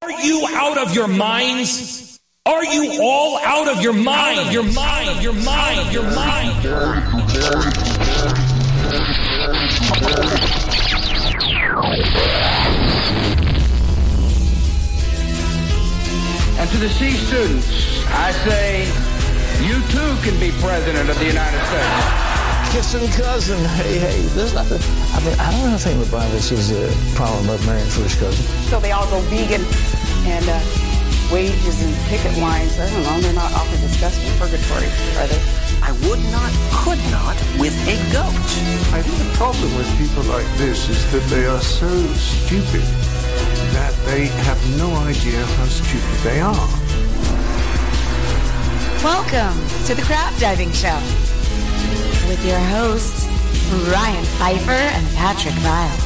Are you out of your minds? Are you all out of your mind? Out of your mind, of your mind, of your mind. And to the C students, I say, you too can be president of the United States. Kissing cousin, hey, there's nothing. I mean, I don't think the Bible says a problem about marrying first cousin. So they all go vegan and wages and picket lines. I don't know, they're not awfully disgusting purgatory, are they? I would not, could not with a goat. I think the problem with people like this is that they are so stupid that they have no idea how stupid they are. Welcome to the Crab Diving Show with your hosts, Ryan Pfeiffer and Patrick Vile.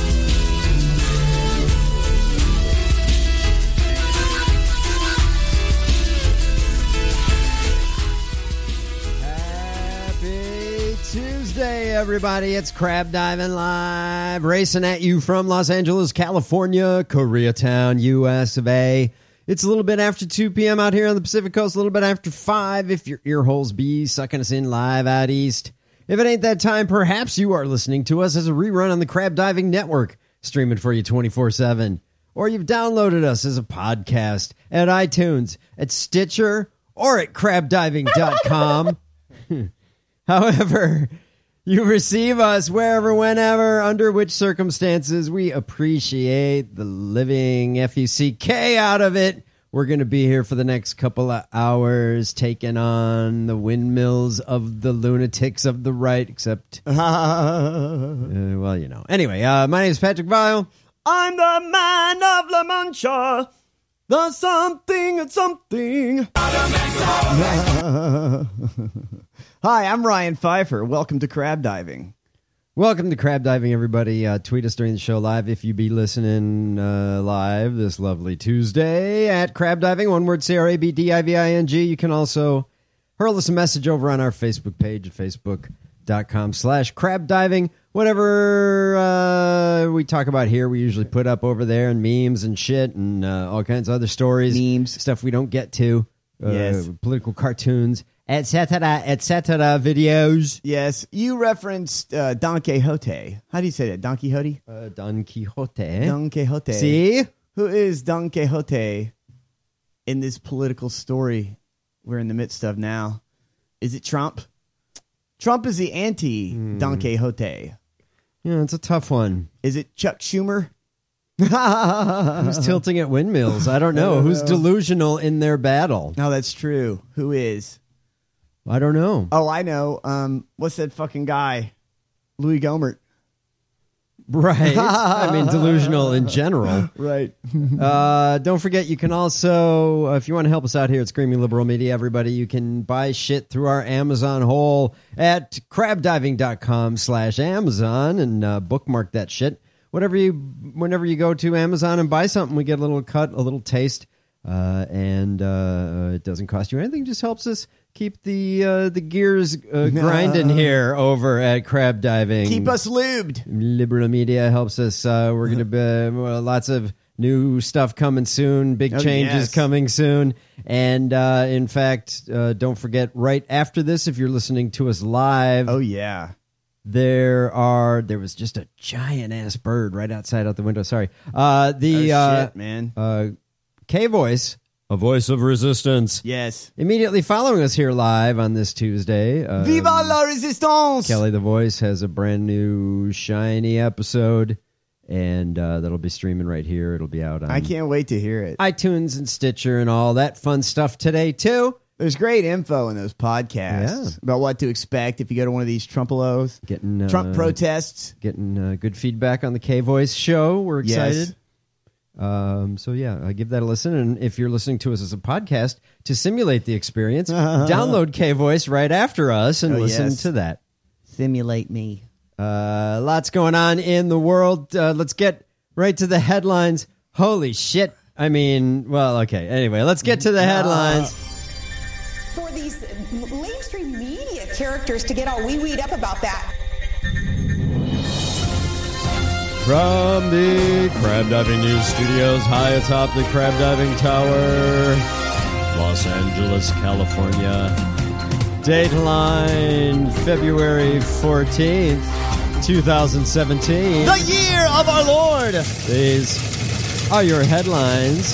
Happy Tuesday, everybody. It's Crab Diving Live, racing at you from Los Angeles, California, Koreatown, US of A. It's a little bit after 2 p.m. out here on the Pacific Coast, a little bit after 5 if your ear holes be sucking us in live out east. If it ain't that time, perhaps you are listening to us as a rerun on the Crab Diving Network, streaming for you 24/7. Or you've downloaded us as a podcast at iTunes, at Stitcher, or at crabdiving.com. However, you receive us wherever, whenever, under which circumstances, we appreciate the living F-U-C-K out of it. We're going to be here for the next couple of hours, taking on the windmills of the lunatics of the right, except, well, you know. Anyway, my name is Patrick Vile. I'm the man of La Mancha, the something and something. Hi, I'm Ryan Pfeiffer. Welcome to Crab Diving. Welcome to Crab Diving, everybody. Tweet us during the show live if you be listening live this lovely Tuesday at Crab Diving. One word, CRABDIVING. You can also hurl us a message over on our Facebook page at facebook.com/Crab Diving. Whatever we talk about here, we usually put up over there, and memes and shit and all kinds of other stories. Memes. Stuff we don't get to. Yes. Political cartoons, etc., videos. Yes, you referenced Don Quixote. How do you say that? Don Quixote? Don Quixote. Don Quixote. See? Who is Don Quixote in this political story we're in the midst of now? Is it Trump? Trump is the anti-Don Quixote. Yeah, it's a tough one. Is it Chuck Schumer? Who's tilting at windmills? I don't know. Who's delusional in their battle? No, that's true. Who is? I don't know. Oh, I know. What's that fucking guy? Louis Gohmert. Right. I mean, delusional in general. Right. Don't forget, you can also, if you want to help us out here at Screaming Liberal Media, everybody, you can buy shit through our Amazon hole at crabdiving.com/Amazon and bookmark that shit. Whenever you go to Amazon and buy something, we get a little cut, a little taste, and it doesn't cost you anything. Just helps us keep the gears grinding here over at Crab Diving. Keep us lubed. Liberal Media helps us. We're going to be lots of new stuff coming soon. Big changes coming soon. And in fact, don't forget, right after this, if you're listening to us live. Oh, yeah. There was just a giant ass bird right outside out the window. Sorry. Shit, man. K-Voice, a voice of resistance. Yes. Immediately following us here live on this Tuesday. Viva la resistance! Kelly the Voice has a brand new shiny episode, and that'll be streaming right here. It'll be out on I can't wait to hear it. iTunes and Stitcher and all that fun stuff today, too. There's great info in those podcasts about what to expect if you go to one of these Trump-a-los. Getting Trump protests. Getting good feedback on the K-Voice show. We're excited. Yes. So, yeah, give that a listen. And if you're listening to us as a podcast, to simulate the experience, download K-Voice right after us and listen to that. Simulate me. Lots going on in the world. Let's get right to the headlines. Holy shit. I mean, well, okay. Anyway, let's get to the headlines. For these mainstream media characters to get all wee-weed up about that. From the Crab Diving News Studios high atop the Crab Diving Tower, Los Angeles, California. Dateline February 14th, 2017. The year of our Lord. These are your headlines.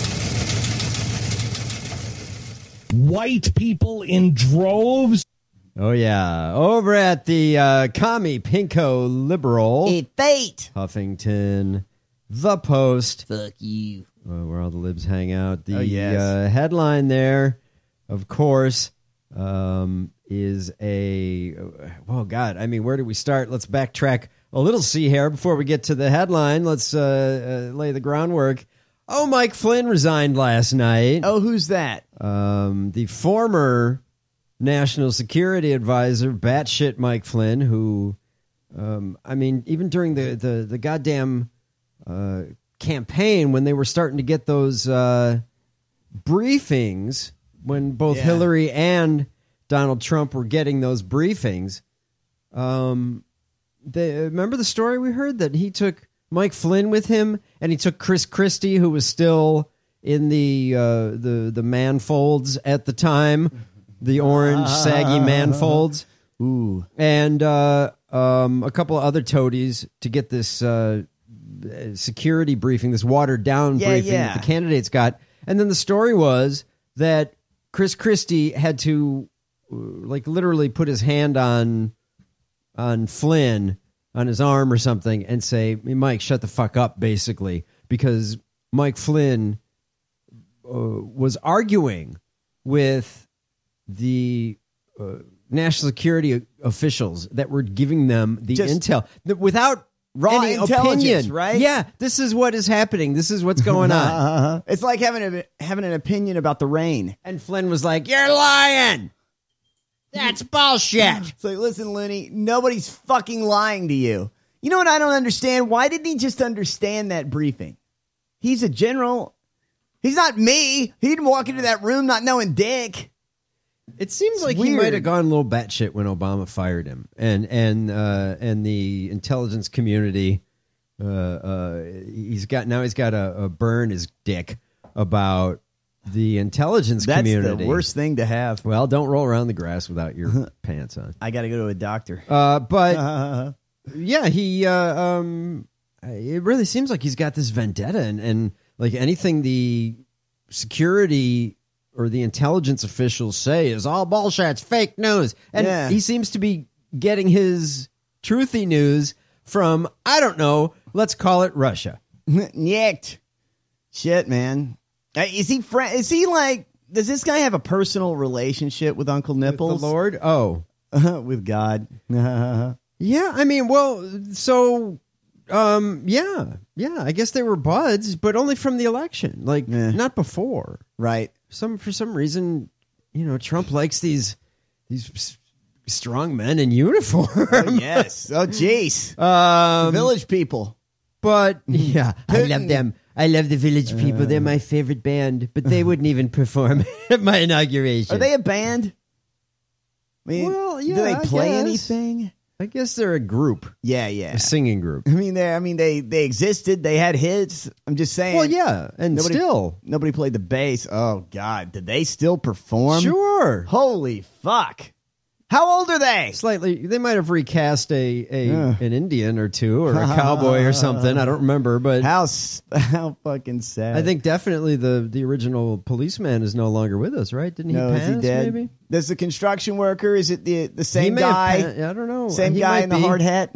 White people in droves. Oh, yeah. Over at the Commie Pinko Liberal. A fate. Huffington. The Post. Fuck you. Where all the libs hang out. The yes. Headline there, of course, is a... Oh, God. I mean, where do we start? Let's backtrack a little, see here, before we get to the headline. Let's lay the groundwork. Oh, Mike Flynn resigned last night. Oh, who's that? The former National Security Advisor, batshit Mike Flynn, who, I mean, even during the goddamn campaign, when they were starting to get those briefings, when both Hillary and Donald Trump were getting those briefings, remember the story we heard that he took Mike Flynn with him, and he took Chris Christie, who was still in the manfolds at the time, the orange saggy manfolds. Ooh, and a couple of other toadies to get this security briefing, this watered down briefing that the candidates got. And then the story was that Chris Christie had to literally put his hand on Flynn, on his arm or something, and say, hey, Mike, shut the fuck up, basically, because Mike Flynn was arguing with the national security officials that were giving them the intel without raw any intelligence, opinion. right? Yeah, this is what is happening. This is what's going on. It's like having an opinion about the rain. And Flynn was like, you're lying. That's bullshit. It's like, listen, Looney, nobody's fucking lying to you. You know what I don't understand? Why didn't he just understand that briefing? He's a general. He's not me. He didn't walk into that room not knowing dick. It seems like he might have gone a little batshit when Obama fired him, and the intelligence community. He's got a burn his dick about the intelligence community. That's the worst thing to have. Well, don't roll around the grass without your pants on. I got to go to a doctor. But yeah, he. It really seems like he's got this vendetta, and like anything the security or the intelligence officials say is all bullshit, it's fake news. And he seems to be getting his truthy news from, I don't know, let's call it Russia. Nyekt. Shit, man. Is he like, does this guy have a personal relationship with Uncle Nipples? With the Lord? Oh. With God. Yeah, I mean, well, so, yeah, I guess they were buds, but only from the election, like not before. Right. For some reason, Trump likes these strong men in uniform. Oh, yes. Oh, jeez. Village people. But yeah, I love them. I love the Village People. They're my favorite band, but they wouldn't even perform at my inauguration. Are they a band? I mean, well, yeah, do they play I guess. anything? I guess they're a group. Yeah. A singing group. I mean, they existed. They had hits. I'm just saying. Well, yeah, and nobody played the bass. Oh God, did they still perform? Sure. Holy fuck. How old are they? Slightly. They might have recast an Indian or two or a cowboy or something. I don't remember, but how fucking sad. I think definitely the original policeman is no longer with us, right? Didn't he pass? Is he dead? Maybe. Does the construction worker? Is it the same guy? I don't know. Same guy in the hard hat.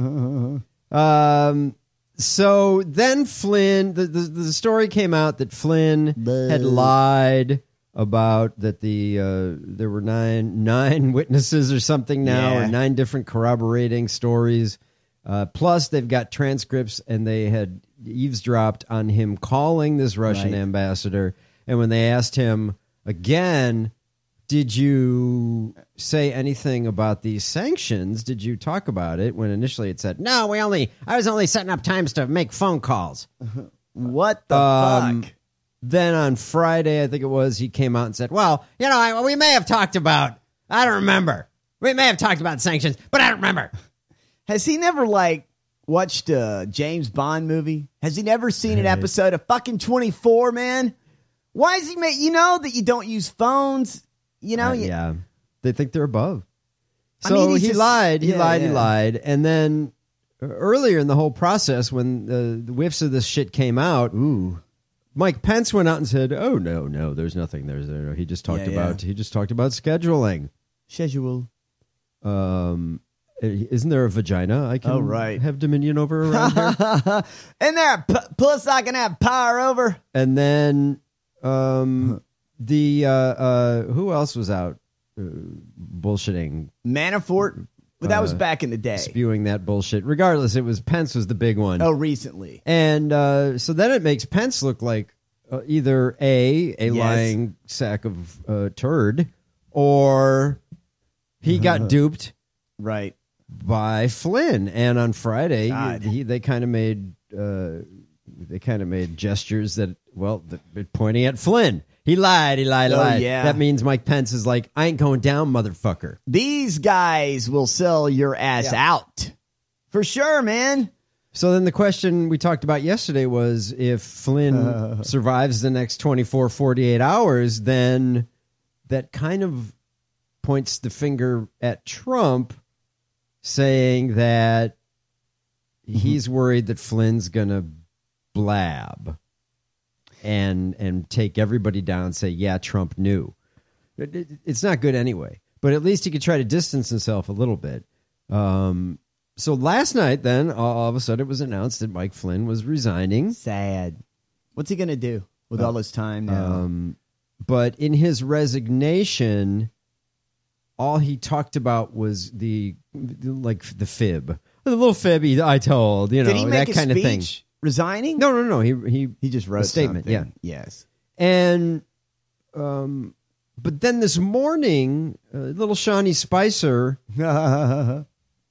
So then Flynn, the story came out that Flynn had lied about that there were nine witnesses or something now, or 9 different corroborating stories. Plus, they've got transcripts, and they had eavesdropped on him calling this Russian ambassador. And when they asked him again, did you say anything about these sanctions? Did you talk about it? When initially it said, no, I was only setting up times to make phone calls. What the fuck? Then on Friday, I think it was, he came out and said, well, we may have talked about, I don't remember. We may have talked about sanctions, but I don't remember. Has he never, watched a James Bond movie? Has he never seen an episode of fucking 24, man? Why is he you know that you don't use phones? You know? Yeah. They think they're above. I So mean, he lied. He lied. And then earlier in the whole process, when the whiffs of this shit came out, Mike Pence went out and said, "Oh no, there's nothing there. He just talked about scheduling. Schedule. Isn't there a vagina I can have dominion over around here? And there a puss I can have power over." And then who else was out bullshitting? Manafort. But that was back in the day. Spewing that bullshit. Regardless, Pence was the big one. Oh, recently. And so then it makes Pence look like either a lying sack of turd, or he got duped right by Flynn. And on Friday, they kind of made gestures that, well, pointing at Flynn. He lied. Yeah. That means Mike Pence is like, I ain't going down, motherfucker. These guys will sell your ass out. For sure, man. So then the question we talked about yesterday was, if Flynn survives the next 24, 48 hours, then that kind of points the finger at Trump, saying that he's worried that Flynn's going to blab and take everybody down and say, yeah, Trump knew. It's not good anyway, but at least he could try to distance himself a little bit. So last night, then, all of a sudden it was announced that Mike Flynn was resigning. Sad. What's he going to do with all his time now? But in his resignation, all he talked about was the fib. The little fib I told, Did he make that kind of thing. Resigning? No. He just wrote a statement. something. Yeah. Yes. And but then this morning, little Shawnee Spicer, and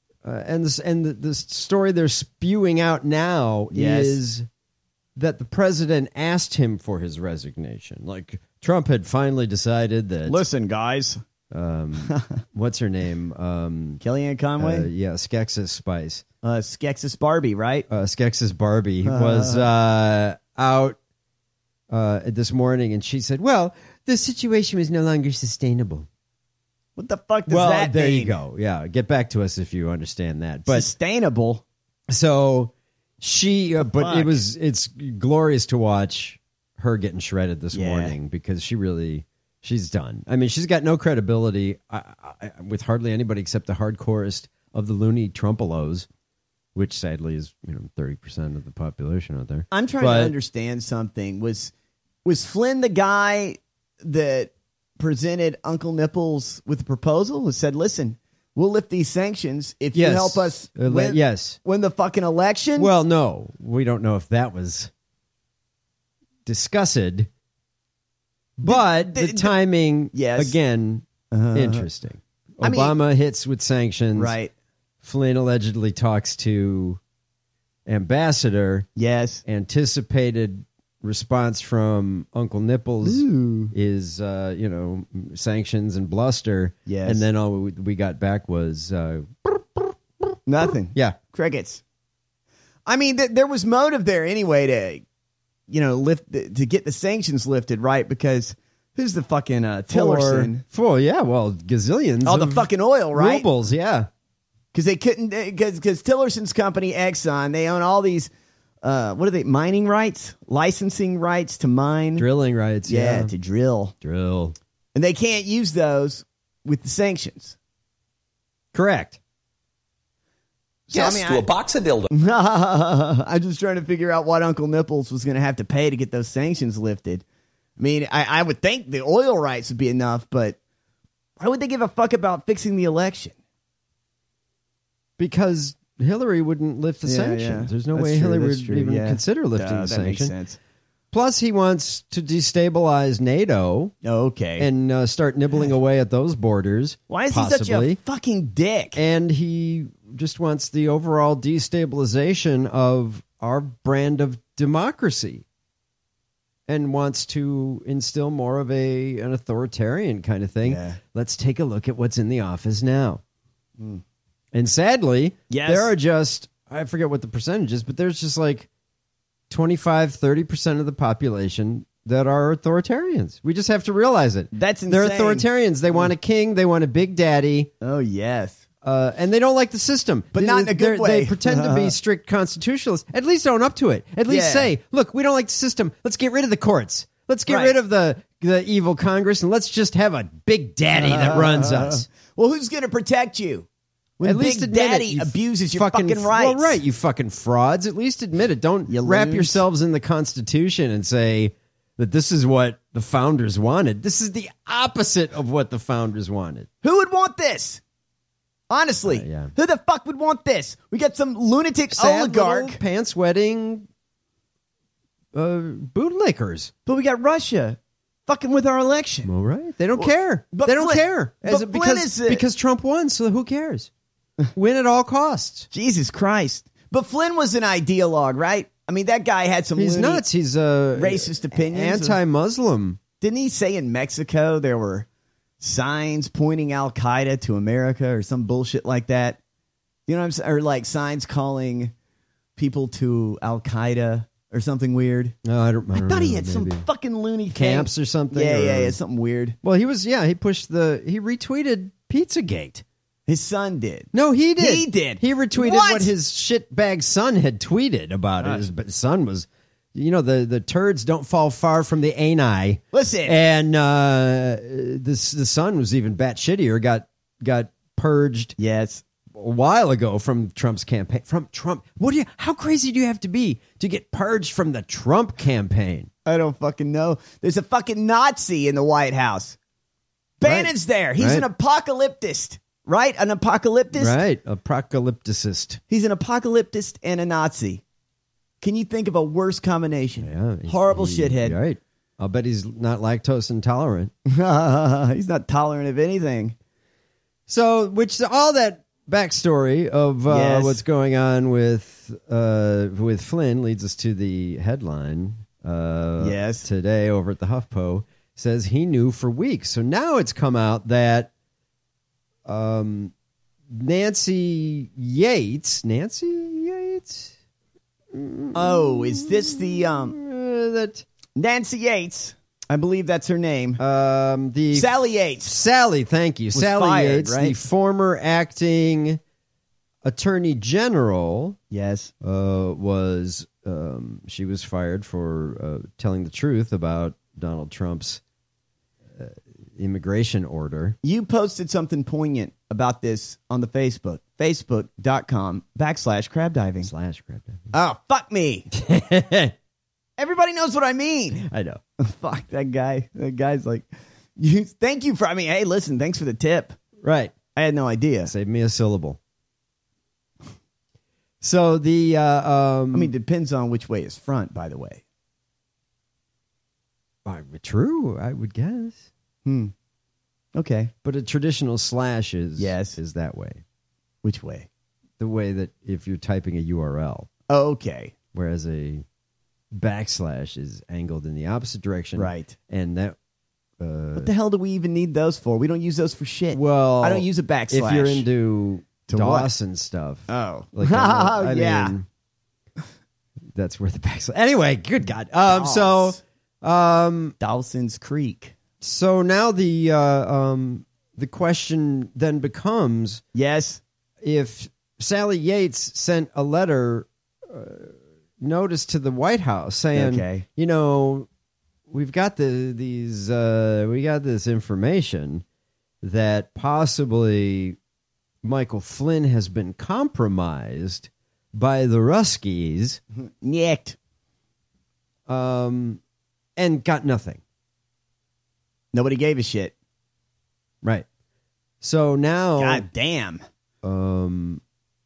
the story they're spewing out now is that the president asked him for his resignation. Like, Trump had finally decided that. Listen, guys. What's her name? Kellyanne Conway? Skexis Spice. Skexis Barbie, right? Skexis Barbie was out this morning, and she said, well, the situation was no longer sustainable. What the fuck does that mean? There you go. Yeah, get back to us if you understand that. But sustainable. So she, but it's glorious to watch her getting shredded this morning, because she's done. I mean, she's got no credibility with hardly anybody except the hardcorest of the loony Trumpelos, which sadly is 30% of the population out there. I'm trying to understand something. Was Flynn the guy that presented Uncle Nipples with a proposal who said, listen, we'll lift these sanctions if you help us win the fucking election? Well, no. We don't know if that was discussed. But the timing, again, interesting. Obama hits with sanctions. Right. Flynn allegedly talks to ambassador. Yes. Anticipated response from Uncle Nipples is, sanctions and bluster. Yes. And then all we got back was nothing. Yeah. Crickets. I mean, there was motive there anyway to get the sanctions lifted, right? Because who's the fucking Tillerson? Gazillions. All the fucking oil, right? Rubles, yeah. Because they couldn't, because Tillerson's company, Exxon, they own all these, what are they, mining rights? Licensing rights to mine? Drilling rights, yeah. To drill. And they can't use those with the sanctions. Correct. So, yes, to a box of dildo. I'm just trying to figure out what Uncle Nipples was going to have to pay to get those sanctions lifted. I mean, I would think the oil rights would be enough, but why would they give a fuck about fixing the election? Because Hillary wouldn't lift the sanctions. Yeah. There's no way Hillary would even consider lifting the sanctions. Makes sense. Plus, he wants to destabilize NATO. Okay. And start nibbling away at those borders. Why is he such a fucking dick? And he just wants the overall destabilization of our brand of democracy. And wants to instill more of an authoritarian kind of thing. Yeah. Let's take a look at what's in the office now. And sadly, yes, there are just I forget what the percentage is, but there's just like 25, 30% of the population that are authoritarians. We just have to realize it. That's insane. They're authoritarians. They want a king. They want a big daddy. Oh, yes. And they don't like the system. But not in a good way. They pretend to be strict constitutionalists. At least own up to it. At least say, look, we don't like the system. Let's get rid of the courts. Let's get rid of the evil Congress, and let's just have a big daddy that runs us. Well, who's going to protect you? When at least Big Daddy abuses your fucking rights. Well, right, you fucking frauds. At least admit it. Don't wrap yourselves in the Constitution and say that this is what the founders wanted. This is the opposite of what the founders wanted. Who would want this? Honestly, who the fuck would want this? We got some lunatic oligarch. Pants-wetting bootlickers. But we got Russia fucking with our election. Well, right. They don't care. They don't care. Because Trump won, so who cares? Win at all costs. Jesus Christ. But Flynn was an ideologue, right? I mean, that guy had some nuts. He's racist opinions. Anti-Muslim. Didn't he say in Mexico there were signs pointing Al-Qaeda to America or some bullshit like that? You know what I'm saying? Or like signs calling people to Al-Qaeda or something weird. No, I don't. I thought he had some fucking loony camps or something. Yeah, something weird. Well, he retweeted Pizzagate. His son did. No, he did. He did. He retweeted what his shitbag son had tweeted about it. His son was, the turds don't fall far from the ani. Listen. And the son was even batshittier, got purged. Yes. A while ago from Trump's campaign. From Trump. How crazy do you have to be to get purged from the Trump campaign? I don't fucking know. There's a fucking Nazi in the White House. Bannon's there. He's an apocalyptist. Right? An apocalyptist? Right. Apocalypticist. He's an apocalyptist and a Nazi. Can you think of a worse combination? Yeah. Horrible shithead. Right. I'll bet he's not lactose intolerant. He's not tolerant of anything. So, all that backstory of what's going on with Flynn leads us to the headline today over at the HuffPo. Says he knew for weeks. So now it's come out that Nancy Yates. Oh, is this the Nancy Yates? I believe that's her name. Sally Yates. Sally, thank you. Sally fired, Yates, right? the former acting attorney general. Yes, was she was fired for telling the truth about Donald Trump's immigration order. You posted something poignant about this on the facebook.com/crabdiving. Oh, fuck me. Everybody knows what I mean. I know. Fuck that guy. That guy's like, thank you for, hey, listen, thanks for the tip. Right. I had no idea. Save me a syllable. So the, depends on which way is front, by the way. True, I would guess. Okay. But a traditional slash is that way. Which way? The way that if you're typing a URL. Oh, okay. Whereas a backslash is angled in the opposite direction. Right. And that... what the hell do we even need those for? We don't use those for shit. Well... I don't use a backslash. If you're into DOS and stuff. Oh. Like I mean, that's where the backslash... Anyway, good God. Dawson's Creek. So now the question then becomes, yes, if Sally Yates sent a letter notice to the White House saying, we've got we got this information that possibly Michael Flynn has been compromised by the Ruskies, and got nothing. Nobody gave a shit. Right. So now... God damn. Now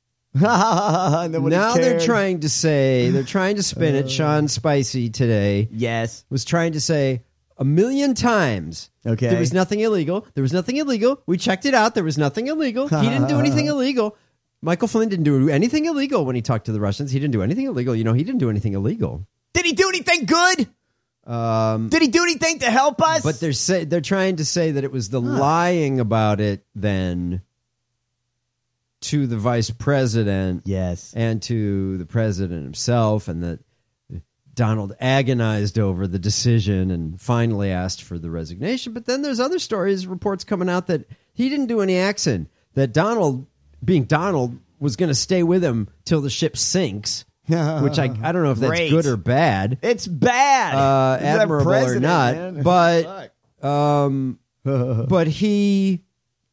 they're trying to spin it. Sean Spicy today was trying to say a million times, there was nothing illegal. We checked it out. There was nothing illegal. He didn't do anything illegal. Michael Flynn didn't do anything illegal when he talked to the Russians. He didn't do anything illegal. He didn't do anything illegal. Did he do anything good? Did he do anything to help us? But they're trying to say that it was the lying about it then to the vice president, yes, and to the president himself, and that Donald agonized over the decision and finally asked for the resignation. But then there's other stories, reports coming out that he didn't do any acting, that Donald, being Donald, was going to stay with him till the ship sinks, which I don't know if that's good or bad. It's bad. Admirable or not. Man. But he...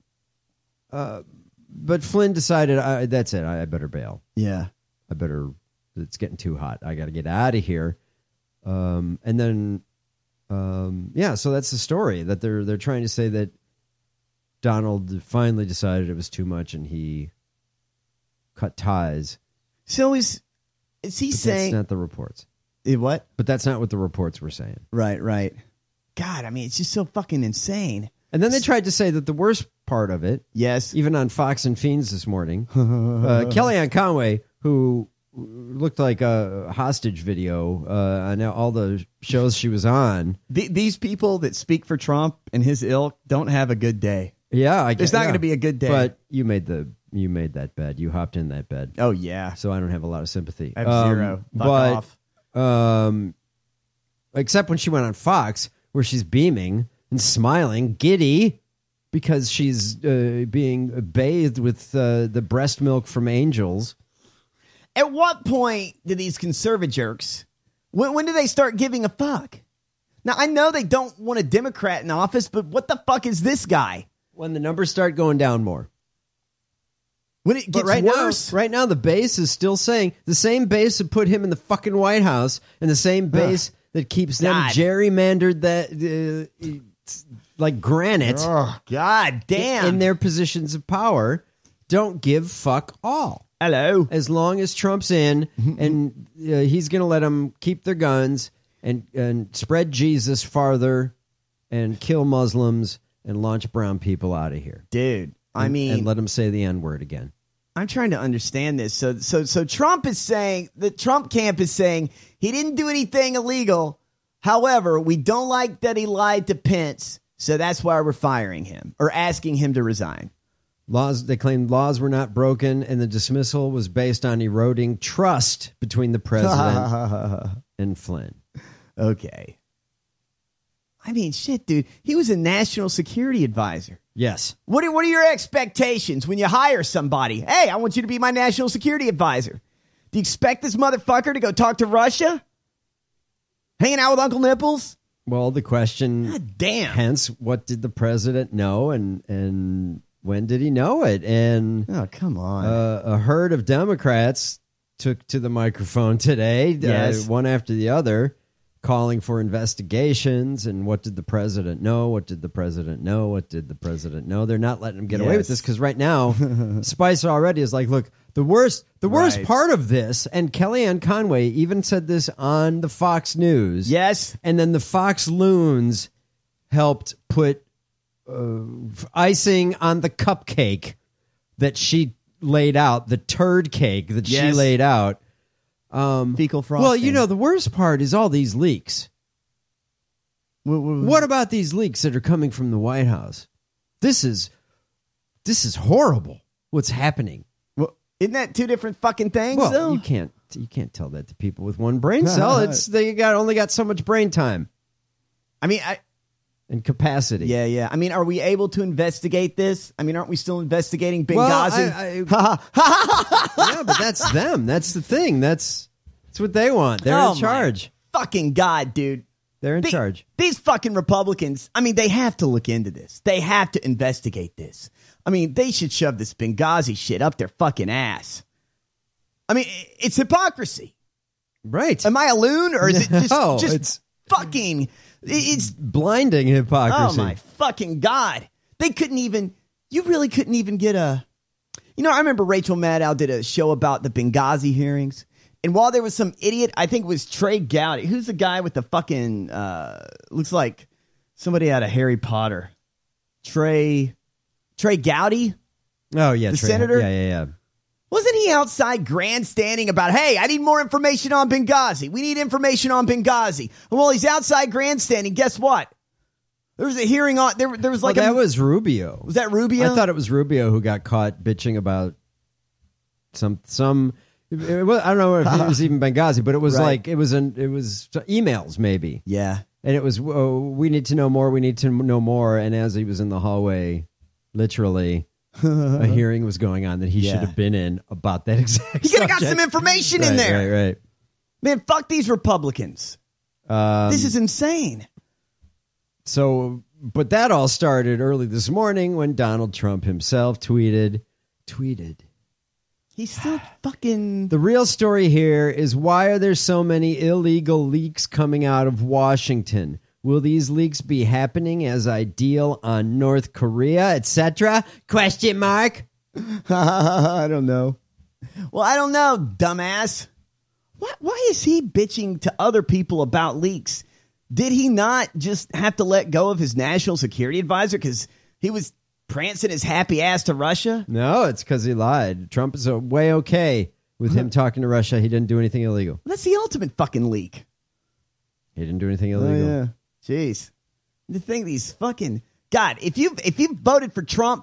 but Flynn decided, that's it, I better bail. Yeah. It's getting too hot. I got to get out of here. And then, so that's the story, that they're trying to say that Donald finally decided it was too much and he cut ties. So is he saying... That's not the reports. What? But that's not what the reports were saying. Right. God, I mean, it's just so fucking insane. And then they tried to say that the worst part of it, yes, even on Fox and Fiends this morning, Kellyanne Conway, who looked like a hostage video on all the shows she was on. These people that speak for Trump and his ilk don't have a good day. Yeah, I guess it's not going to be a good day. But you made that bed. You hopped in that bed. Oh yeah. So I don't have a lot of sympathy. I have zero. Fuck off. Except when she went on Fox, where she's beaming and smiling, giddy, because she's being bathed with the breast milk from angels. At what point do these conservative jerks, when do they start giving a fuck? Now, I know they don't want a Democrat in office, but what the fuck is this guy? When the numbers start going down more. When it gets worse. Right now, the base is still saying, the same base that put him in the fucking White House, and the same base that keeps them gerrymandered that like granite. Oh, God damn. In their positions of power, don't give fuck all. Hello. As long as Trump's in, and he's going to let them keep their guns and spread Jesus farther and kill Muslims and launch brown people out of here. Dude, and let them say the N-word again. I'm trying to understand this. So Trump is saying, the Trump camp is saying he didn't do anything illegal. However, we don't like that he lied to Pence, so that's why we're firing him or asking him to resign. They claimed laws were not broken, and the dismissal was based on eroding trust between the president and Flynn. Okay. I mean, shit, dude. He was a national security advisor. Yes. What are your expectations when you hire somebody? Hey, I want you to be my national security advisor. Do you expect this motherfucker to go talk to Russia? Hanging out with Uncle Nipples? Well, the question... God damn. Hence, what did the president know, and when did he know it? And oh, come on. A herd of Democrats took to the microphone today, yes. One after the other, calling for investigations. And what did the president know? What did the president know? What did the president know? They're not letting him get away with this because right now, Spicer already is like, look, the worst part of this, and Kellyanne Conway even said this on the Fox News. Yes. And then the Fox loons helped put icing on the cupcake that she laid out, the turd cake that she laid out. Fecal frosting. Well, you know, the worst part is all these leaks. What about these leaks that are coming from the White House? This is horrible. What's happening? Well, isn't that two different fucking things? Well, though? you can't tell that to people with one brain cell. They only got so much brain time. I mean, and capacity. Yeah. I mean, are we able to investigate this? I mean, aren't we still investigating Benghazi? Yeah, but that's them. That's the thing. That's what they want. They're in charge. Fucking God, dude. They're in charge. These fucking Republicans, I mean, they have to look into this. They have to investigate this. I mean, they should shove this Benghazi shit up their fucking ass. I mean, it's hypocrisy. Right. Am I a loon, or is it just fucking... It's blinding hypocrisy. Oh, my fucking God. You really couldn't even get a... You know, I remember Rachel Maddow did a show about the Benghazi hearings. And while there was some idiot, I think it was Trey Gowdy. Who's the guy with the fucking... looks like somebody out of Harry Potter. Trey Gowdy? Oh, yeah. The senator? Yeah. Wasn't he outside grandstanding about, hey, I need more information on Benghazi. We need information on Benghazi. And while he's outside grandstanding, guess what? There was a hearing on... There was like that was Rubio. Was that Rubio? I thought it was Rubio who got caught bitching about some. It was, I don't know if it was even Benghazi, but it was like it was emails maybe. Yeah, and it was we need to know more. We need to know more. And as he was in the hallway, literally. A hearing was going on that he should have been in about that exact. He could have got some information in there. Right. Man, fuck these Republicans. This is insane. So, but that all started early this morning when Donald Trump himself tweeted. He's still fucking. The real story here is why are there so many illegal leaks coming out of Washington? Will these leaks be happening as I deal on North Korea, etc.? Question mark. I don't know. Well, I don't know, dumbass. Why is he bitching to other people about leaks? Did he not just have to let go of his national security advisor because he was prancing his happy ass to Russia? No, it's because he lied. Trump is way okay with him talking to Russia. He didn't do anything illegal. That's the ultimate fucking leak. He didn't do anything illegal. Oh, yeah. Jeez. The thing, these fucking... God, if you voted for Trump,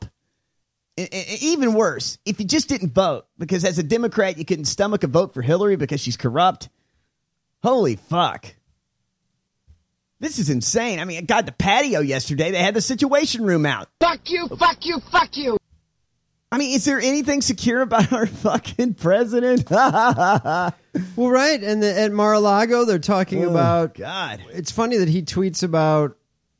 even worse, if you just didn't vote, because as a Democrat, you couldn't stomach a vote for Hillary because she's corrupt. Holy fuck. This is insane. I mean, God, the patio yesterday, they had the Situation Room out. Fuck you, fuck you, fuck you. I mean, is there anything secure about our fucking president? Well, right. And at Mar-a-Lago, they're talking about... God. It's funny that he tweets about,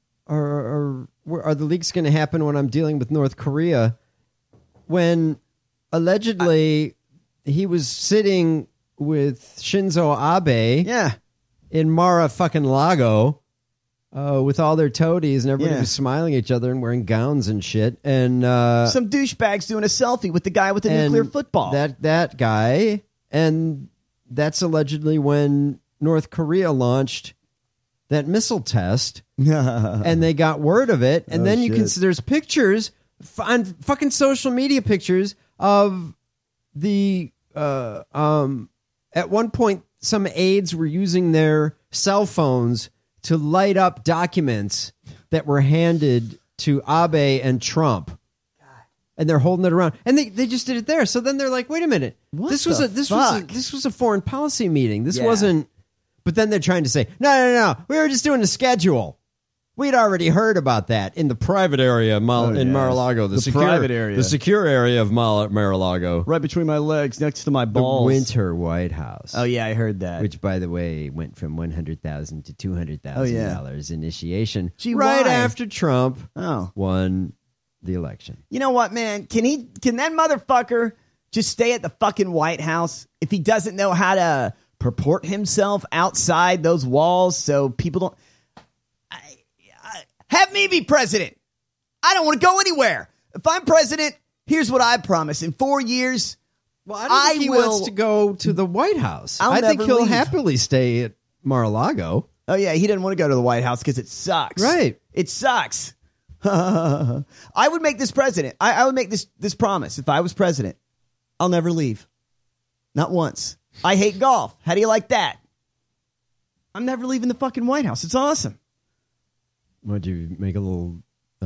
are the leaks going to happen when I'm dealing with North Korea? When allegedly he was sitting with Shinzo Abe in Mar-a-fucking-Lago with all their toadies, and everybody was smiling at each other and wearing gowns and shit. And some douchebags doing a selfie with the guy with the nuclear football. That guy. And that's allegedly when North Korea launched that missile test. And they got word of it. And then you can see there's pictures on fucking social media, pictures of the at one point some aides were using their cell phones to light up documents that were handed to Abe and Trump. And they're holding it around. And they just did it there. So then they're like, wait a minute. This was a foreign policy meeting. This wasn't. But then they're trying to say, no. We were just doing a schedule. We'd already heard about that in the private area in Mar-a-Lago. The private area. The secure area of Mar-a-Lago. Right between my legs, next to my balls. The Winter White House. Oh, yeah, I heard that. Which, by the way, went from $100,000 to $200,000 initiation. Gee, right why? after Trump won the election. You know what, man? Can that motherfucker just stay at the fucking White House if he doesn't know how to purport himself outside those walls so people don't... Have me be president. I don't want to go anywhere. If I'm president, here's what I promise. In 4 years, well, I don't think he wants to go to the White House. I think he'll happily stay at Mar-a-Lago. Oh, yeah, he didn't want to go to the White House because it sucks. Right. It sucks. I would make this president. I would make this promise. If I was president, I'll never leave. Not once. I hate golf. How do you like that? I'm never leaving the fucking White House. It's awesome. Would you make a little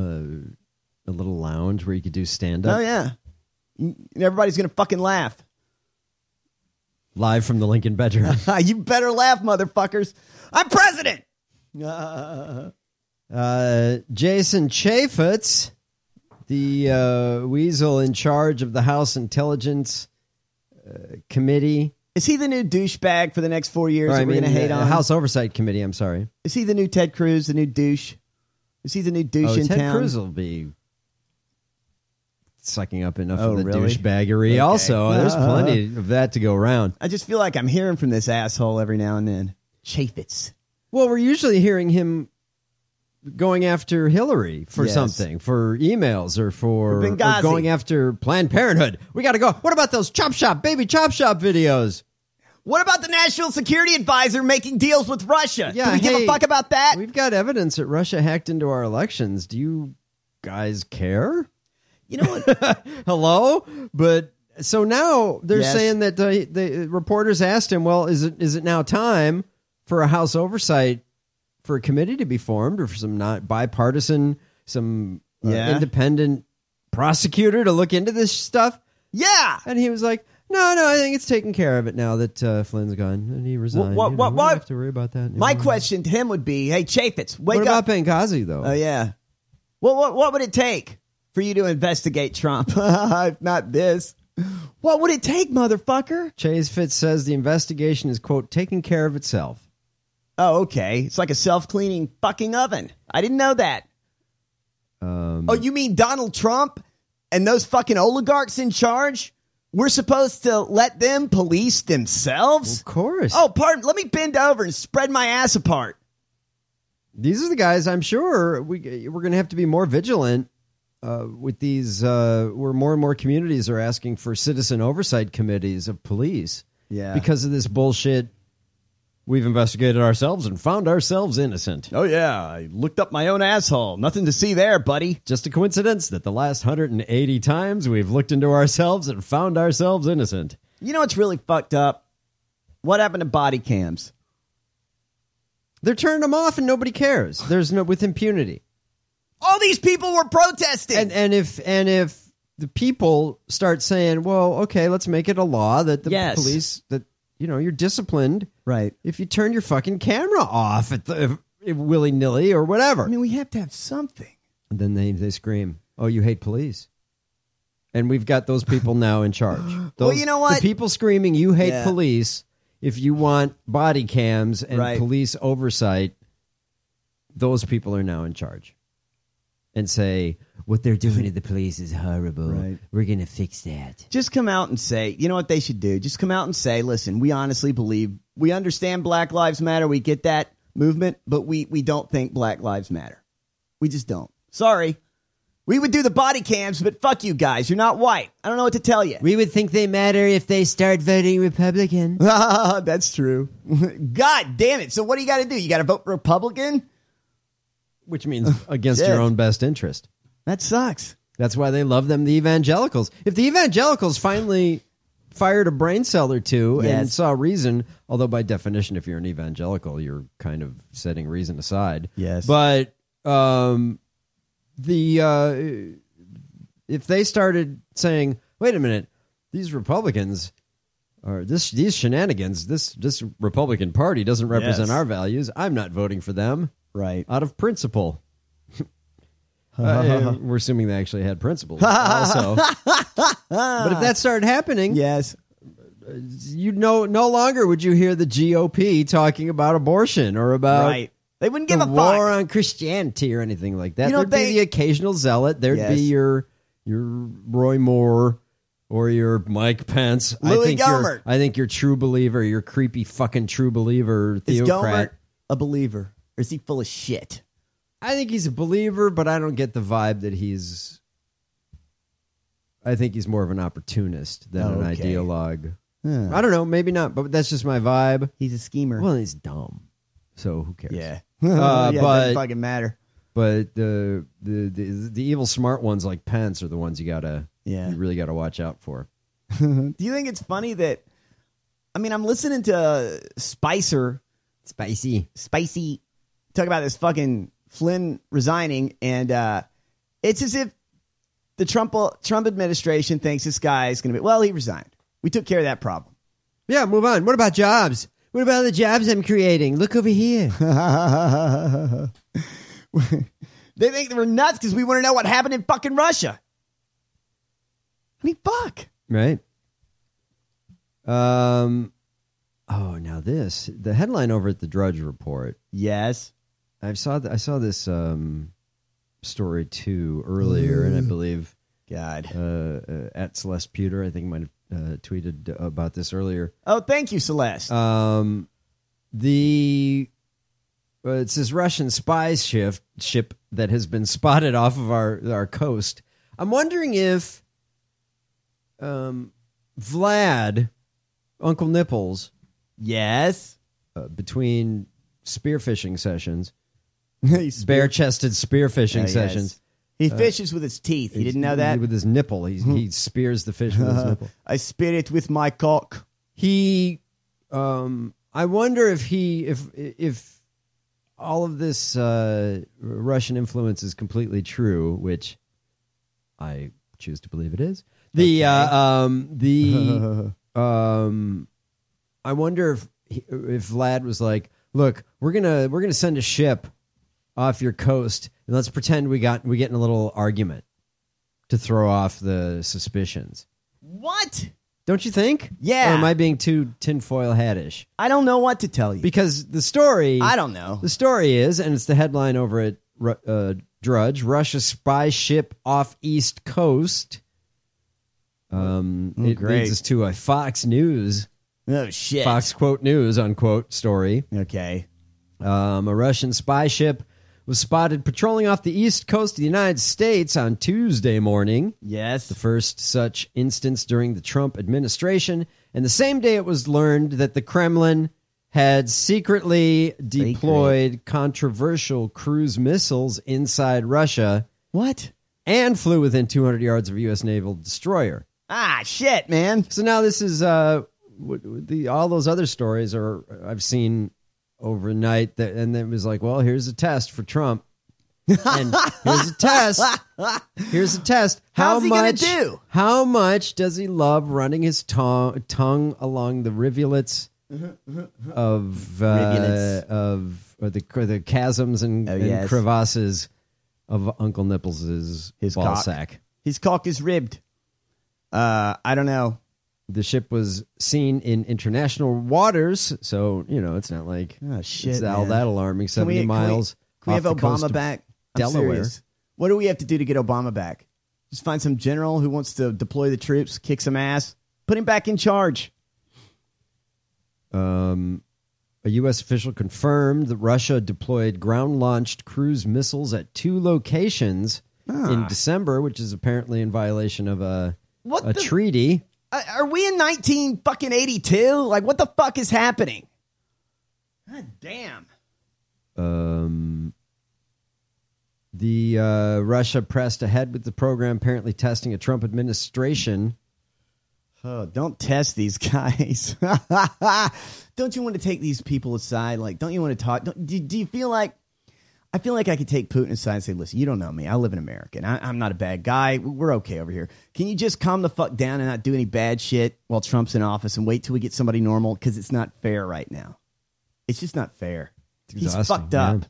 lounge where you could do stand-up? Oh, yeah. Everybody's going to fucking laugh. Live from the Lincoln bedroom. You better laugh, motherfuckers. I'm president! Jason Chaffetz, the weasel in charge of the House Intelligence Committee. Is he the new douchebag for the next 4 years that we're going to hate on? House Oversight Committee, I'm sorry. Is he the new Ted Cruz, the new douche? Is he the new douche in Ted town? Ted Cruz will be sucking up enough of the douchebaggery. Okay. Also, there's plenty of that to go around. I just feel like I'm hearing from this asshole every now and then. Chaffetz. Well, we're usually hearing him going after Hillary for something, for emails or for or going after Planned Parenthood. We got to go. What about those baby chop shop videos? What about the National Security Advisor making deals with Russia? Do we give a fuck about that? We've got evidence that Russia hacked into our elections. Do you guys care? You know what? Hello? But so now they're saying that the reporters asked him, well, is it now time for a House oversight, for a committee to be formed, or for some not bipartisan, independent prosecutor to look into this stuff? Yeah. And he was like, No, I think it's taken care of it now that Flynn's gone and he resigned. What? We don't have to worry about that anymore. My question to him would be, hey, Chaffetz, wake up. up. What about Benghazi, though? Oh, yeah. What would it take for you to investigate Trump? Not this. What would it take, motherfucker? Chaffetz says the investigation is, quote, taking care of itself. Oh, okay. It's like a self-cleaning fucking oven. I didn't know that. Oh, you mean Donald Trump and those fucking oligarchs in charge? We're supposed to let them police themselves? Of course. Oh, pardon. Let me bend over and spread my ass apart. These are the guys, I'm sure, we're going to have to be more vigilant with these, where more and more communities are asking for citizen oversight committees of police. Yeah. Because of this bullshit. We've investigated ourselves and found ourselves innocent. Oh, yeah. I looked up my own asshole. Nothing to see there, buddy. Just a coincidence that the last 180 times we've looked into ourselves and found ourselves innocent. You know what's really fucked up? What happened to body cams? They're turning them off and nobody cares. There's no with impunity. All these people were protesting. And if the people start saying, well, okay, let's make it a law that the police that you're disciplined, right? If you turn your fucking camera off at the willy-nilly or whatever. I mean, we have to have something. And then they scream, "Oh, you hate police." And we've got those people now in charge. Well, you know what? The people screaming, "You hate police." If you want body cams and police oversight, those people are now in charge. And say, what they're doing to the police is horrible. Right. We're going to fix that. Just come out and say, you know what they should do? Just come out and say, listen, we honestly believe, we understand Black Lives Matter. We get that movement, but we don't think Black Lives Matter. We just don't. Sorry. We would do the body cams, but fuck you guys. You're not white. I don't know what to tell you. We would think they matter if they start voting Republican. That's true. God damn it. So what do you got to do? You got to vote Republican? Which means against your own best interest. That sucks. That's why they love them, the evangelicals. If the evangelicals finally fired a brain cell or two and saw reason, although by definition, if you're an evangelical, you're kind of setting reason aside. Yes. But if they started saying, wait a minute, these Republicans are these shenanigans, this Republican Party doesn't represent our values. I'm not voting for them. Right. Out of principle. We're assuming they actually had principles also. But if that started happening, no longer would you hear the GOP talking about abortion or about they wouldn't give a fuck. War on Christianity or anything like that. There'd be the occasional zealot. There'd be your Roy Moore or your Mike Pence. Louis Gohmert. I think you're true believer, your creepy fucking true believer theocrat. Is Gohmert a believer? Or is he full of shit? I think he's a believer, but I don't get the vibe that he's... I think he's more of an opportunist than an ideologue. I don't know, maybe not, but that's just my vibe. He's a schemer. Well, he's dumb, so who cares? Yeah. But it doesn't fucking matter. But the evil smart ones like Pence are the ones you really gotta watch out for. Do you think it's funny that... I mean, I'm listening to Spicy talk about this fucking Flynn resigning, and it's as if the Trump administration thinks this guy is going to be, well, he resigned. We took care of that problem. Yeah, move on. What about jobs? What about the jobs I'm creating? Look over here. They think we're nuts because we want to know what happened in fucking Russia. I mean, fuck. Right. Oh, now the headline over at the Drudge Report. Yes. I saw this story too earlier, and I believe at Celeste Pewter, I think might have tweeted about this earlier. Oh, thank you, Celeste. It's this Russian spy ship that has been spotted off of our coast. I'm wondering if Vlad, Uncle Nipples, yes, between spearfishing sessions. Bare-chested spearfishing sessions. He fishes with his teeth. You didn't know that? With his nipple. He spears the fish with his nipple. I spear it with my cock. I wonder if all of this Russian influence is completely true, which I choose to believe it is. I wonder if Vlad was like, look, we're gonna send a ship off your coast, and let's pretend we get in a little argument to throw off the suspicions. What? Don't you think? Yeah. Or am I being too tinfoil hat-ish? I don't know what to tell you. Because the story... I don't know. The story is, and it's the headline over at Drudge, Russia's spy ship off East Coast. It leads us to a Fox News. Oh, shit. Fox, quote, news, unquote, story. Okay. A Russian spy ship was spotted patrolling off the east coast of the United States on Tuesday morning. Yes. The first such instance during the Trump administration. And the same day it was learned that the Kremlin had secretly deployed controversial cruise missiles inside Russia. What? And flew within 200 yards of a U.S. naval destroyer. Ah, shit, man. So now this is all those other stories I've seen overnight, and it was like, well, here's a test for Trump, and here's a test. Here's a test. How's he gonna do? How much does he love running his tongue along the rivulets of the chasms and crevasses of Uncle Nipples's ball sack? His cock is ribbed. I don't know. The ship was seen in international waters, so, it's not like it's all that alarming. 70 miles. Can we have off the coast Obama of back? Delaware. Serious. What do we have to do to get Obama back? Just find some general who wants to deploy the troops, kick some ass, put him back in charge. A U.S. official confirmed that Russia deployed ground-launched cruise missiles at 2 locations in December, which is apparently in violation of a treaty. Are we in 1982? Like, what the fuck is happening? God damn. Russia pressed ahead with the program, apparently testing a Trump administration. Oh, don't test these guys. Don't you want to take these people aside? Like, don't you want to talk? Do you feel like... I feel like I could take Putin aside and say, listen, you don't know me. I live in America, and I'm not a bad guy. We're okay over here. Can you just calm the fuck down and not do any bad shit while Trump's in office and wait till we get somebody normal? Because it's not fair right now. It's just not fair. He's fucked up.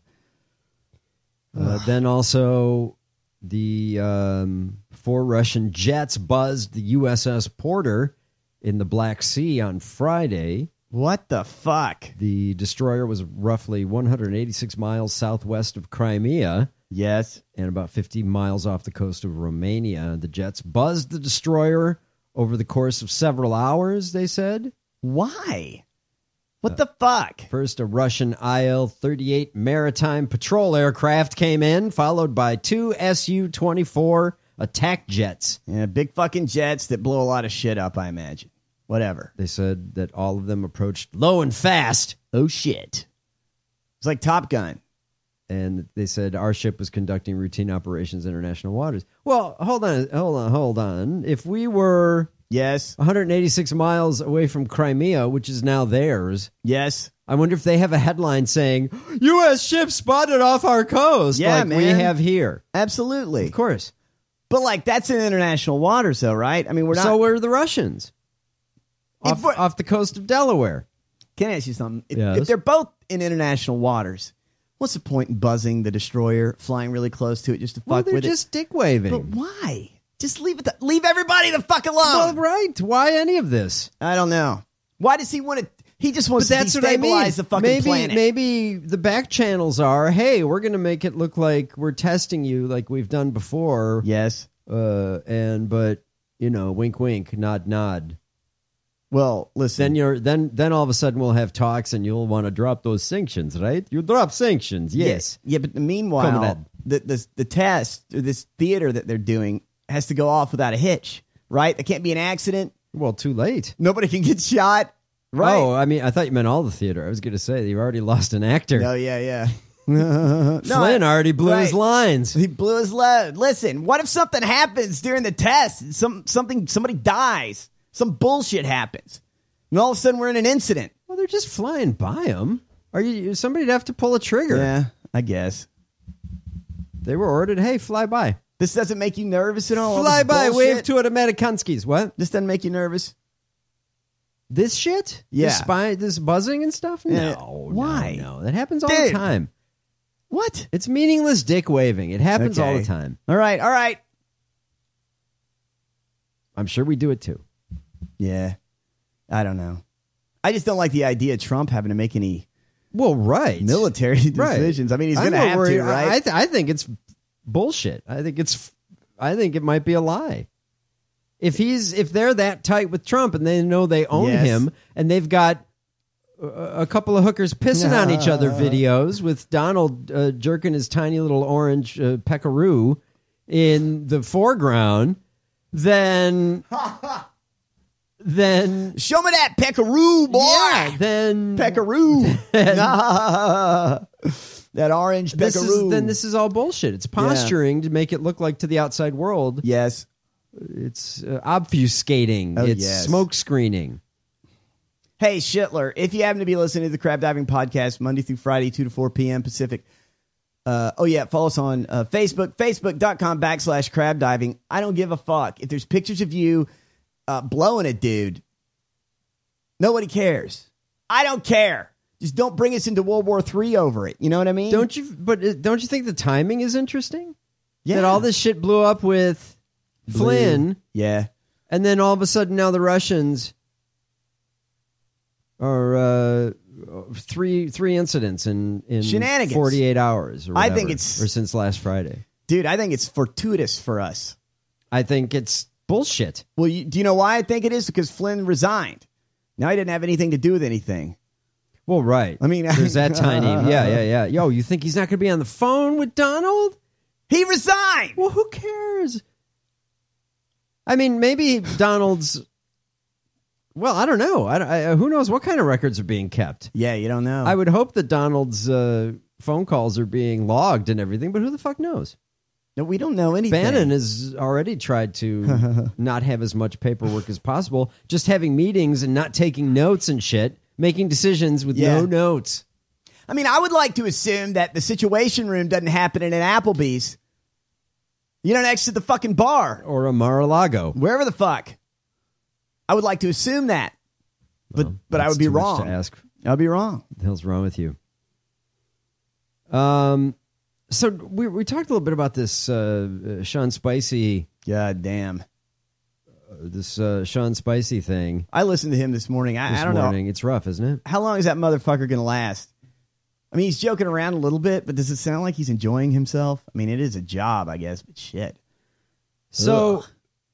Then also, the 4 Russian jets buzzed the USS Porter in the Black Sea on Friday. What the fuck? The destroyer was roughly 186 miles southwest of Crimea. Yes. And about 50 miles off the coast of Romania. The jets buzzed the destroyer over the course of several hours, they said. Why? What the fuck? First, a Russian Il-38 maritime patrol aircraft came in, followed by 2 Su-24 attack jets. Yeah, big fucking jets that blow a lot of shit up, I imagine. Whatever. They said that all of them approached low and fast. Oh, shit. It's like Top Gun. And they said our ship was conducting routine operations in international waters. Well, hold on. If we were 186 miles away from Crimea, which is now theirs. Yes. I wonder if they have a headline saying, U.S. ship spotted off our coast. Yeah, like man. we have here. Absolutely. Of course. But, like, that's in international waters, though, right? I mean, we're not... So were the Russians. Off the coast of Delaware. Can I ask you something? If they're both in international waters, what's the point in buzzing the destroyer, flying really close to it just to fuck with it? They're just dick waving. But why? Just leave everybody the fuck alone. Well, right. Why any of this? I don't know. Why does he want to... He just wants to destabilize the fucking planet. Maybe the back channels are, hey, we're going to make it look like we're testing you like we've done before. Yes. But, wink, wink, nod, nod. Well, listen. Then all of a sudden we'll have talks and you'll want to drop those sanctions, right? You drop sanctions, yes. Yeah, but meanwhile, the test or this theater that they're doing has to go off without a hitch, right? There can't be an accident. Well, too late. Nobody can get shot. Right. Oh, I mean, I thought you meant all the theater. I was going to say you've already lost an actor. Oh, yeah. Flynn already blew his lines. He blew his load. Listen, what if something happens during the test? Somebody dies. Some bullshit happens. And all of a sudden we're in an incident. Well, they're just flying by them. Somebody'd have to pull a trigger. Yeah, I guess. They were ordered, hey, fly by. This doesn't make you nervous at all? Fly by, wave to it, Amerikanskis. What? This doesn't make you nervous? This shit? Yeah. This buzzing and stuff? No. Why? No. That happens all the time. What? It's meaningless dick waving. It happens all the time. All right. I'm sure we do it too. Yeah. I don't know. I just don't like the idea of Trump having to make any military decisions. I mean, he's going to have to, right? I think it's bullshit. I think it might be a lie. If they're that tight with Trump and they know they own him and they've got a couple of hookers pissing on each other videos with Donald jerking his tiny little orange peckaroo in the foreground, then show me that peckaroo, boy. Yeah, then peckaroo. That orange peckaroo. Then this is all bullshit. It's posturing to make it look like to the outside world. Yes. It's obfuscating. It's smoke screening. Hey, Shitler, if you happen to be listening to the Crab Diving Podcast Monday through Friday, 2 to 4 p.m. Pacific. Follow us on Facebook, facebook.com/crab diving. I don't give a fuck. If there's pictures of you blowing a dude, nobody cares. I don't care. Just don't bring us into World War III over it. You know what I mean? Don't you think the timing is interesting? Yeah. That all this shit blew up with Flynn. Yeah. And then all of a sudden now the Russians are three incidents in shenanigans. 48 hours or whatever, I think it's, or since last Friday. Dude, I think it's fortuitous for us. I think it's bullshit. Well, do you know why I think it is? Because Flynn resigned. Now he didn't have anything to do with anything. Well, right. I mean, there's that tiny. Yeah. Yo, you think he's not going to be on the phone with Donald? He resigned. Well, who cares? I mean, maybe Donald's. Well, I don't know. Who knows what kind of records are being kept? Yeah, you don't know. I would hope that Donald's phone calls are being logged and everything, but who the fuck knows? No, we don't know anything. Bannon has already tried to not have as much paperwork as possible, just having meetings and not taking notes and shit, making decisions with no notes. I mean, I would like to assume that the Situation Room doesn't happen in an Applebee's. You know, next to the fucking bar. Or a Mar-a-Lago. Wherever the fuck. I would like to assume that. But I would be wrong. To ask. I'll be wrong. What the hell's wrong with you? So we talked a little bit about this Sean Spicy. God damn. This Sean Spicy thing. I listened to him this morning. I don't know. It's rough, isn't it? How long is that motherfucker going to last? I mean, he's joking around a little bit, but does it sound like he's enjoying himself? I mean, it is a job, I guess, but shit. So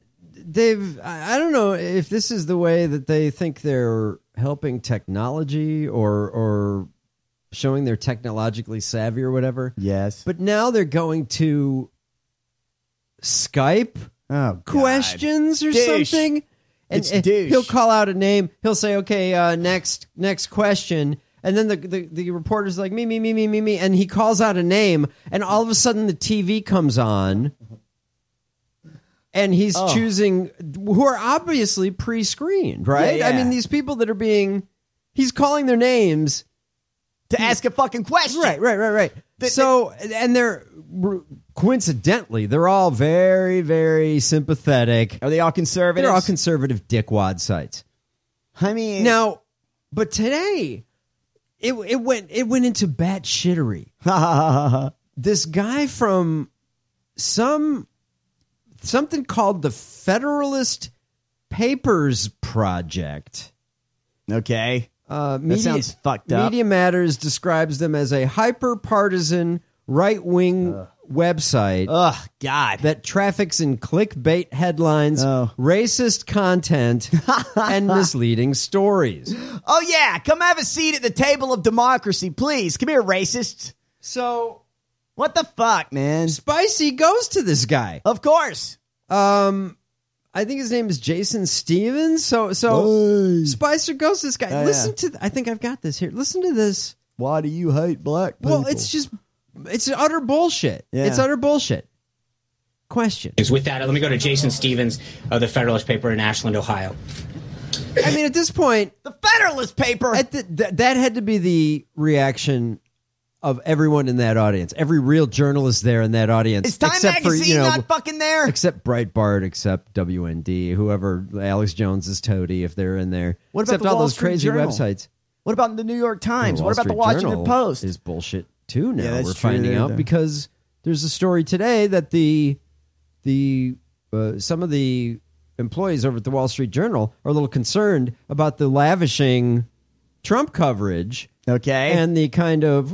I don't know if this is the way that they think they're helping technology or showing they're technologically savvy or whatever. Yes. But now they're going to Skype questions or something. And he'll call out a name. He'll say, okay, next question. And then the reporter's like, me. And he calls out a name. And all of a sudden the TV comes on. And he's choosing who are obviously pre-screened, right? Yeah. I mean, these people that are he's calling their names. To ask a fucking question. Right. So, and they're, coincidentally, they're all very, very sympathetic. Are they all conservative? They're all conservative dickwad sites. I mean. Now, but today, it went into batshittery. This guy from something called the Federalist Papers Project. Okay. That sounds fucked up. Media Matters describes them as a hyper-partisan right-wing website. Oh, God. That traffics in clickbait headlines, racist content, and misleading stories. Oh, yeah. Come have a seat at the table of democracy, please. Come here, racists. So, what the fuck, man? Spicy goes to this guy. Of course. I think his name is Jason Stevens. So Spicer goes to this guy. Listen to. I think I've got this here. Listen to this. Why do you hate black people? Well, it's utter bullshit. Yeah. It's utter bullshit. Question. With that, let me go to Jason Stevens of the Federalist Paper in Ashland, Ohio. I mean, at this point, the Federalist Paper. That had to be the reaction of everyone in that audience. Every real journalist there in that audience. Is Time except Magazine for, not fucking there? Except Breitbart, except WND, whoever, Alex Jones's toady, if they're in there. What about except the all Wall those Street crazy Journal? websites. What about the New York Times? The What about the Wall Street Washington Journal Post? is bullshit too now. Yeah, that's We're true. finding out because there's a story today that the some of the employees over at the Wall Street Journal are a little concerned about the lavishing Trump coverage. Okay. And the kind of,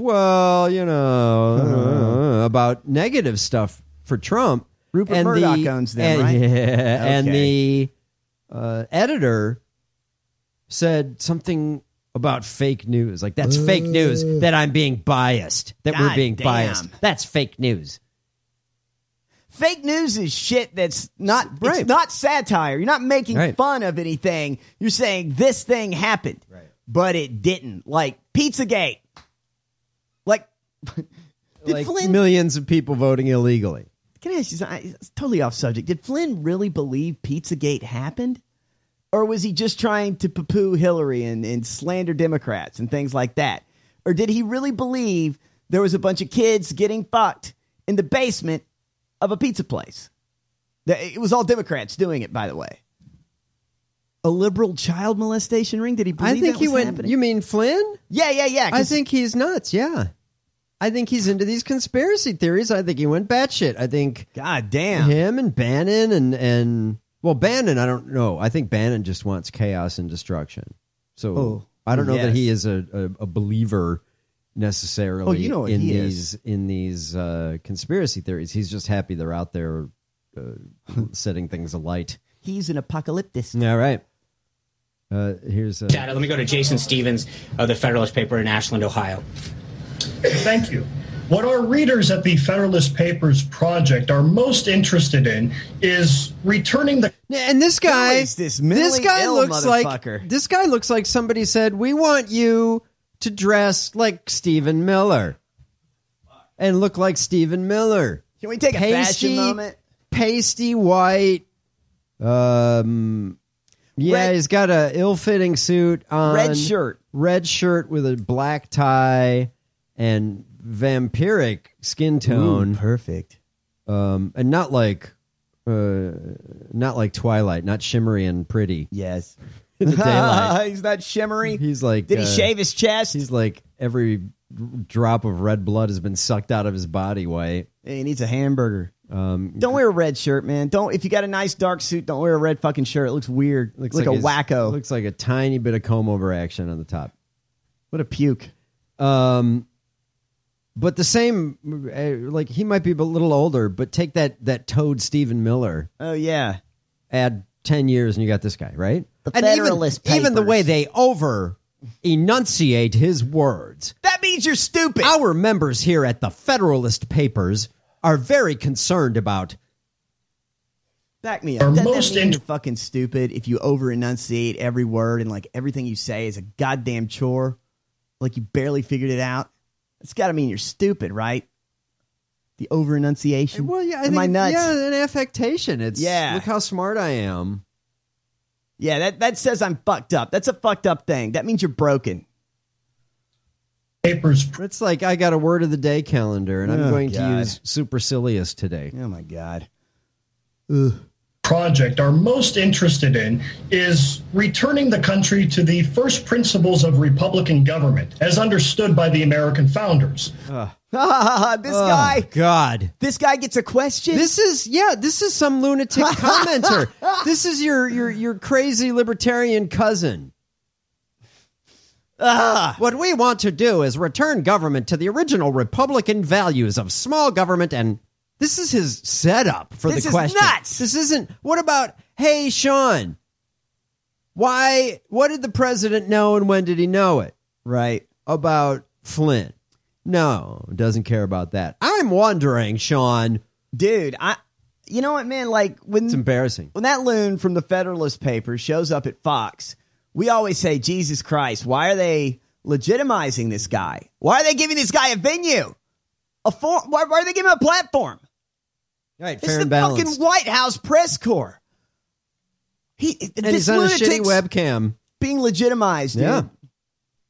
about negative stuff for Trump. Rupert and Murdoch owns them, right? Yeah. Okay. And the editor said something about fake news. Like, that's fake news, that I'm being biased, that we're being biased. That's fake news. Fake news is shit that's not, it's not satire. You're not making fun of anything. You're saying this thing happened, but it didn't. Like Pizzagate. Like, like millions of people voting illegally. Can I ask you something? It's totally off subject. Did Flynn really believe Pizzagate happened? Or was he just trying to poo-poo Hillary and slander Democrats and things like that? Or did he really believe there was a bunch of kids getting fucked in the basement of a pizza place? It was all Democrats doing it, by the way. A liberal child molestation ring? Did he believe that was happening? You mean Flynn? Yeah. I think he's nuts, yeah. I think he's into these conspiracy theories. I think he went batshit. I think... God damn. Him and Bannon and... Well, Bannon, I don't know. I think Bannon just wants chaos and destruction. So I don't know that he is a believer necessarily in these conspiracy theories. He's just happy they're out there setting things alight. He's an apocalyptist. All right. Here's Data. Let me go to Jason Stevens of the Federalist paper in Ashland, Ohio. Thank you. What our readers at the Federalist Papers Project are most interested in is returning the... And this guy, this guy looks like somebody said, we want you to dress like Stephen Miller and look like Stephen Miller. Can we take a fashion moment? Pasty white. He's got a ill-fitting suit on. Red shirt with a black tie and vampiric skin tone. Ooh, perfect. And not like Twilight, not shimmery and pretty. Yes. In the daylight. He's not shimmery. He's like... Did he shave his chest? He's like every drop of red blood has been sucked out of his body white. He needs a hamburger. Don't wear a red shirt, man. If you got a nice dark suit, don't wear a red fucking shirt. It looks weird. Looks like a wacko. Looks like a tiny bit of comb over action on the top. What a puke. But the same, like, he might be a little older, but take that toad Stephen Miller. Oh, yeah. Add 10 years and you got this guy, right? The Federalist Papers. Even the way they enunciate his words. That means you're stupid. Our members here at the Federalist Papers are very concerned about... Back me up. Doesn't that mean you're fucking stupid if you over-enunciate every word and, like, everything you say is a goddamn chore? Like you barely figured it out? It's got to mean you're stupid, right? The over-enunciation. Well, yeah, Am I nuts? Yeah, an affectation. It's look how smart I am. Yeah, that says I'm fucked up. That's a fucked up thing. That means you're broken. Papers. It's like I got a word of the day calendar, and I'm going to use supercilious today. Oh my God. Project are most interested in is returning the country to the first principles of Republican government as understood by the American founders. This guy. God. This guy gets a question? This is some lunatic commenter. This is your crazy libertarian cousin. What we want to do is return government to the original Republican values of small government and... This is his setup for the question. This is nuts. This isn't... What about, hey, Sean, what did the president know and when did he know it? Right. About Flynn. No, doesn't care about that. I'm wondering, Sean. Dude, you know what, man? Like it's embarrassing. When that loon from the Federalist Papers shows up at Fox, we always say, Jesus Christ, why are they legitimizing this guy? Why are they giving this guy a venue? Why are they giving him a platform? Right, fair and balanced. It's the fucking White House press corps. He's on a shitty webcam. Being legitimized, dude. Yeah.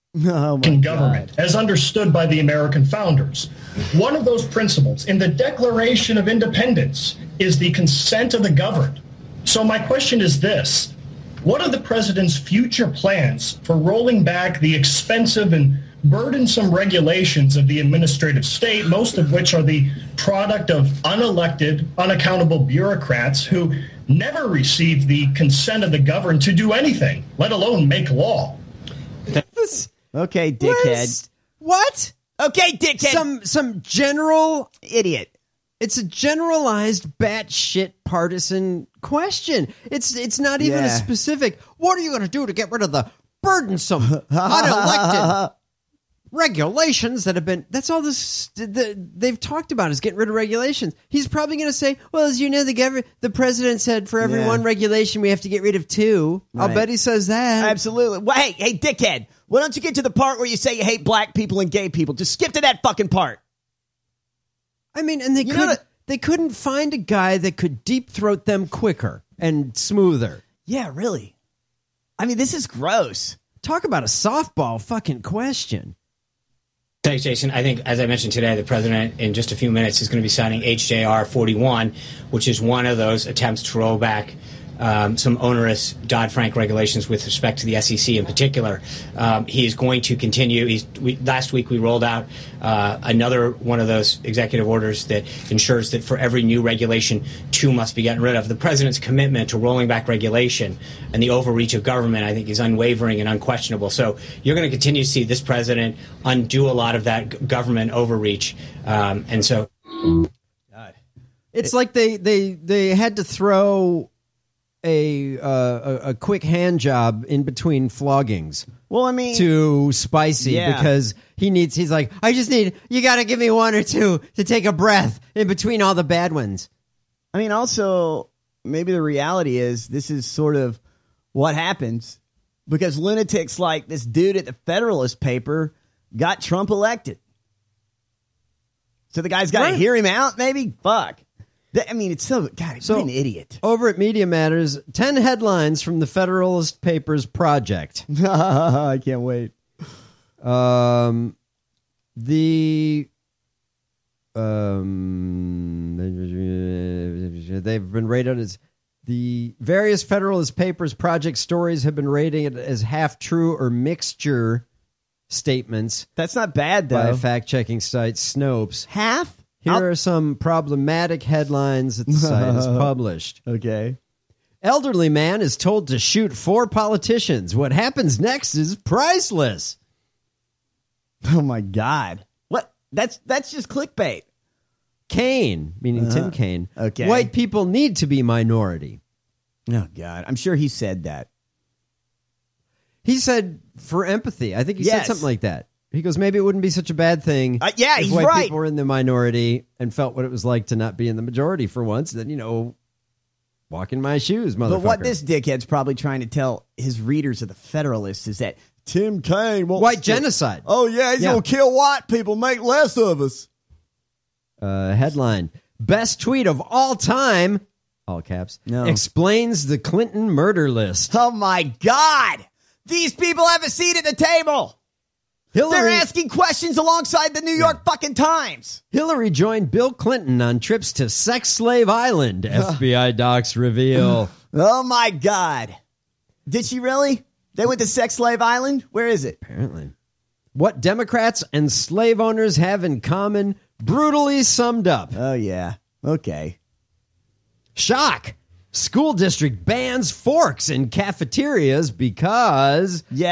government, as understood by the American founders. One of those principles in the Declaration of Independence is the consent of the governed. So my question is this: what are the president's future plans for rolling back the expensive and burdensome regulations of the administrative state, most of which are the product of unelected, unaccountable bureaucrats who never receive the consent of the governed to do anything, let alone make law? Okay, dickhead. What? Okay, dickhead. Some general idiot. It's a generalized batshit partisan question. It's not even a specific. What are you going to do to get rid of the burdensome, unelected regulations that have been? That's all this they've talked about is getting rid of regulations. He's probably going to say, "Well, as you know, the president said for every one regulation we have to get rid of two." Right. I'll bet he says that. Absolutely. Well, hey, dickhead. Why don't you get to the part where you say you hate black people and gay people? Just skip to that fucking part. I mean, and they couldn't find a guy that could deep throat them quicker and smoother. Yeah, really. I mean, this is gross. Talk about a softball fucking question. Thanks, Jason. I think, as I mentioned today, the president in just a few minutes is going to be signing HJR 41, which is one of those attempts to roll back some onerous Dodd-Frank regulations with respect to the SEC in particular. He is going to continue. Last week we rolled out another one of those executive orders that ensures that for every new regulation, two must be gotten rid of. The president's commitment to rolling back regulation and the overreach of government, I think, is unwavering and unquestionable. So you're going to continue to see this president undo a lot of that government overreach. And so it's like they had to throw a quick hand job in between floggings. Well, I mean, to Spicy because he's like, you got to give me one or two to take a breath in between all the bad ones. I mean, also, maybe the reality is this is sort of what happens because lunatics like this dude at the Federalist paper got Trump elected. So the guy's got to hear him out, maybe? Fuck. I mean, it's so... God, what an idiot. Over at Media Matters, 10 headlines from the Federalist Papers project. I can't wait. They've been rated as... The various Federalist Papers project stories have been rated as half-true or mixture statements. That's not bad, though. By fact-checking site Snopes. Half? Here are some problematic headlines that the site has published. Okay. Elderly man is told to shoot 4 politicians. What happens next is priceless. Oh, my God. What? That's just clickbait. Kaine, meaning Tim Kaine. Okay. White people need to be minority. Oh, God. I'm sure he said that. He said for empathy. I think he said something like that. He goes, maybe it wouldn't be such a bad thing if he's white right. people were in the minority and felt what it was like to not be in the majority for once. Then, walk in my shoes, motherfucker. But what this dickhead's probably trying to tell his readers of the Federalist is that Tim Kaine wants white genocide. Oh, yeah, he's going to kill white people, make less of us. Headline, best tweet of all time, all caps, explains the Clinton murder list. Oh, my God. These people have a seat at the table. They're asking questions alongside the New York fucking Times. Hillary joined Bill Clinton on trips to Sex Slave Island, FBI docs reveal. Oh, my God. Did she really? They went to Sex Slave Island? Where is it? Apparently. What Democrats and slave owners have in common, brutally summed up. Oh, yeah. Okay. Shock. School district bans forks in cafeterias because... Yes. ...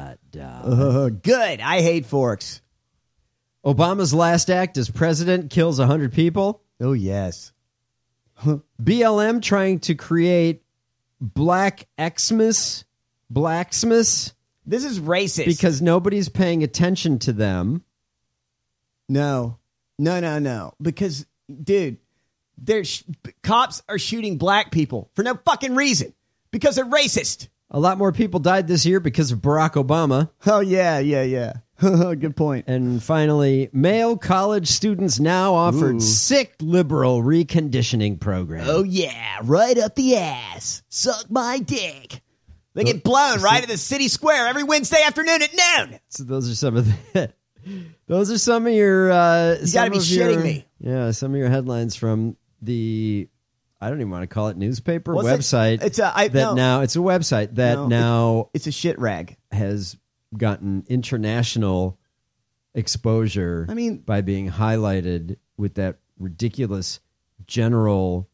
Good. I hate forks. Obama's last act as president kills 100 people. Oh, yes. BLM trying to create Black Xmas. Blacksmiths. This is racist. Because nobody's paying attention to them. No. Because, dude... cops are shooting black people for no fucking reason because they're racist. A lot more people died this year because of Barack Obama. Oh, yeah. Good point. And finally, male college students now offered sick liberal reconditioning program. Oh, yeah. Right up the ass. Suck my dick. They get blown right at the city square every Wednesday afternoon at noon. So those are some of the. Those are some of your. You got to be shitting me. Yeah, some of your headlines from the. I don't even want to call it newspaper website. It's a website that now it's a shit rag. Has gotten international exposure. I mean, by being highlighted with that ridiculous general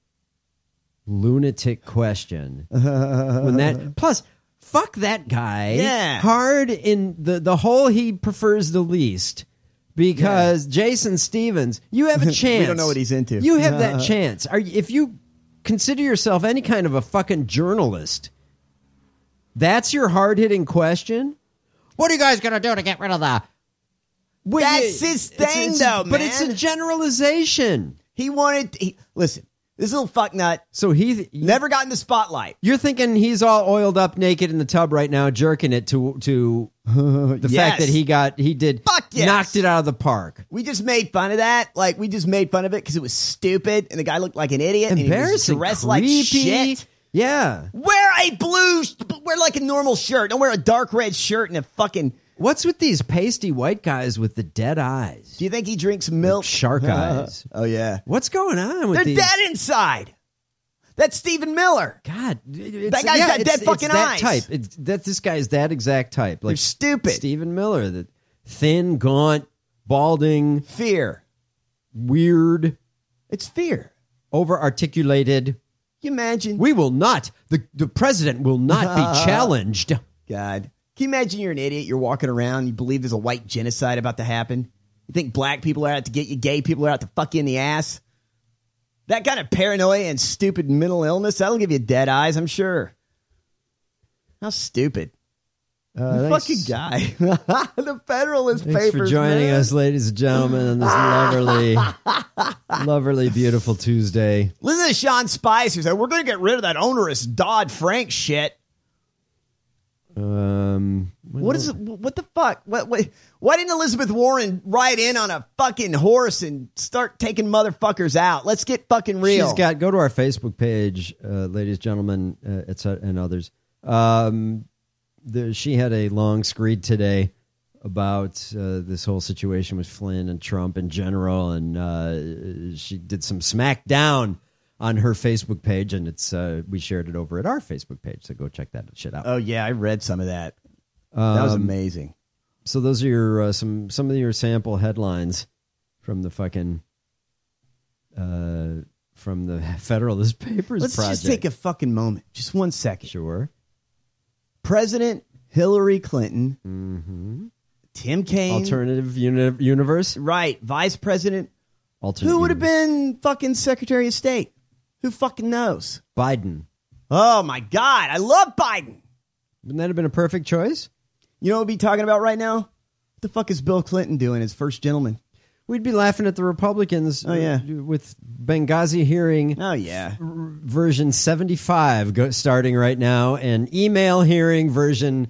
lunatic question. When that plus. Fuck that guy. Yeah. Hard in the hole he prefers the least. Because Jason Stevens, you have a chance. We don't know what he's into. You have that chance. If you consider yourself any kind of a fucking journalist, that's your hard-hitting question? What are you guys going to do to get rid of that? That's his thing, though, man. But it's a generalization. Listen. This little fucknut. So he never got in the spotlight. You're thinking he's all oiled up naked in the tub right now, jerking it to the fact that he knocked it out of the park. We just made fun of that. Like, we just made fun of it because it was stupid and the guy looked like an idiot. Embarrassing. And he was dressed like shit. Yeah. Wear like a normal shirt. Don't wear a dark red shirt and a fucking... What's with these pasty white guys with the dead eyes? Do you think he drinks milk? Like shark eyes. Oh, yeah. What's going on with they're dead inside. That's Stephen Miller. God. That guy's got dead fucking eyes. Type. This guy's that exact type. Like they're stupid. Stephen Miller. The thin, gaunt, balding. Fear. Weird. It's fear. Over-articulated. Can you imagine? We will not. The president will not be challenged. God. Can you imagine you're an idiot, you're walking around, you believe there's a white genocide about to happen? You think black people are out to get you, gay people are out to fuck you in the ass? That kind of paranoia and stupid mental illness, that'll give you dead eyes, I'm sure. How stupid. Fucking guy. The Federalist Papers, Thanks for joining us, ladies and gentlemen, on this lovely, beautiful Tuesday. Listen to Sean Spicer say, we're going to get rid of that onerous Dodd-Frank shit. What is it? What the fuck? Why didn't Elizabeth Warren ride in on a fucking horse and start taking motherfuckers out? Let's get fucking real. Go to our Facebook page, ladies, gentlemen, and others. She had a long screed today about this whole situation with Flynn and Trump in general, and she did some smackdown on her Facebook page, and we shared it over at our Facebook page, so go check that shit out. Oh yeah, I read some of that. That was amazing. So those are your some of your sample headlines from the fucking from the Federalist Papers Let's project. just take a fucking moment, just 1 second. Sure. President Hillary Clinton, Tim Kaine, Alternative Universe, right? Vice President. Alternate Who would have universe. been fucking Secretary of State? Who fucking knows? Biden. Oh, my God. I love Biden. Wouldn't that have been a perfect choice? You know what we'd be talking about right now? What the fuck is Bill Clinton doing as first gentleman? We'd be laughing at the Republicans with Benghazi hearing version 75 starting right now, and email hearing version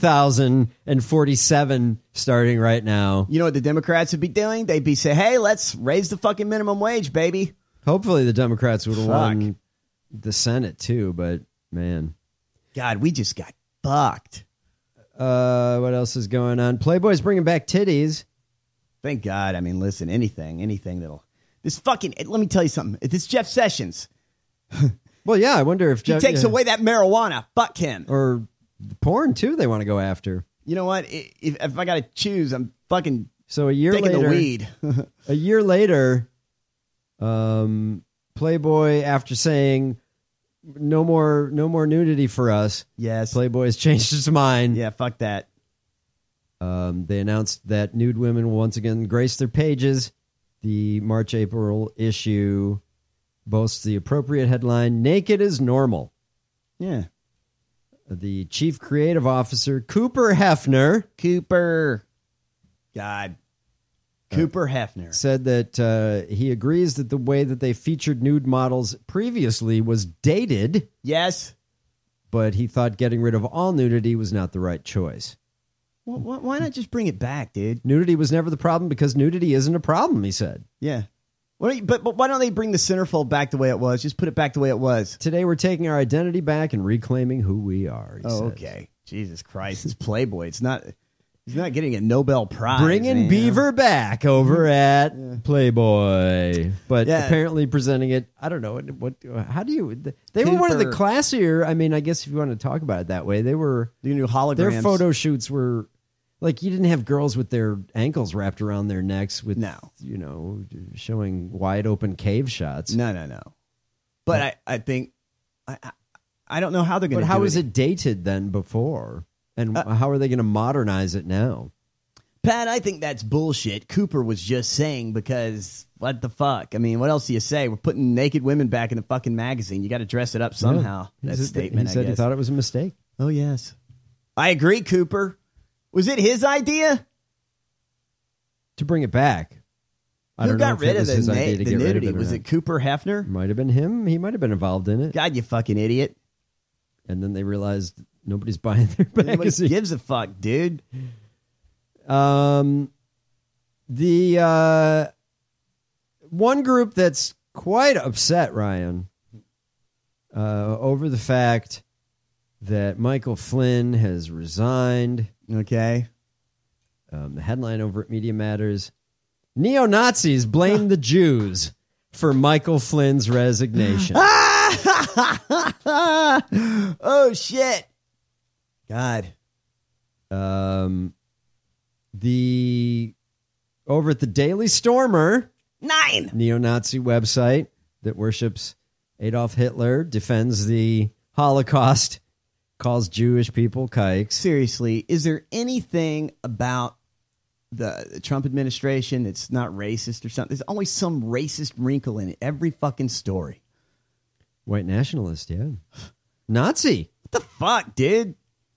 2047 starting right now. You know what the Democrats would be doing? They'd be saying, hey, let's raise the fucking minimum wage, baby. Hopefully the Democrats would have won the Senate too, but man. God, we just got fucked. What else is going on? Playboy's bringing back titties. Thank God. I mean, listen, anything that'll... This fucking... Let me tell you something. If it's Jeff Sessions... Well, yeah, I wonder if Jeff... He takes away that marijuana. Fuck him. Or porn, too, they want to go after. You know what? If I got to choose, I'm fucking so a year taking later, the weed. A year later, Playboy, after saying... No more nudity for us. Yes. Playboy's changed his mind. Yeah, fuck that. They announced that nude women will once again grace their pages. The March-April issue boasts the appropriate headline, Naked is Normal. Yeah. The chief creative officer, Cooper Hefner. Cooper Hefner. Said that he agrees that the way that they featured nude models previously was dated. Yes. But he thought getting rid of all nudity was not the right choice. Well, why not just bring it back, dude? Nudity was never the problem because nudity isn't a problem, he said. Yeah. But why don't they bring the centerfold back the way it was? Just put it back the way it was. Today we're taking our identity back and reclaiming who we are. He says. Okay. Jesus Christ, it's Playboy. He's not getting a Nobel Prize. Bringing Beaver back over at Playboy, but apparently presenting it. I don't know what. How do you? They were one of the classier. I mean, I guess if you want to talk about it that way, they were. The new holograms. Their photo shoots were like you didn't have girls with their ankles wrapped around their necks with showing wide open cave shots. No. But I think I don't know how they're going to. But how was it dated then before? And how are they going to modernize it now? Pat, I think that's bullshit. Cooper was just saying because what the fuck? I mean, what else do you say? We're putting naked women back in the fucking magazine. You got to dress it up somehow. Yeah. That statement, he said he thought it was a mistake. Oh, yes. I agree, Cooper. Was it his idea? To bring it back. Who got rid of the nudity? Was it Cooper Hefner? Might have been him. He might have been involved in it. God, you fucking idiot. And then they realized nobody's buying their magazine. Nobody gives a fuck, dude. The one group that's quite upset, Ryan, over the fact that Michael Flynn has resigned. Okay. The headline over at Media Matters: neo-Nazis blame the Jews for Michael Flynn's resignation. Oh, shit. God. Over at the Daily Stormer, 9 neo-Nazi website that worships Adolf Hitler, defends the Holocaust, calls Jewish people kikes. Seriously, is there anything about the Trump administration that's not racist or something? There's always some racist wrinkle in it. Every fucking story. White nationalist, yeah. Nazi. What the fuck, dude?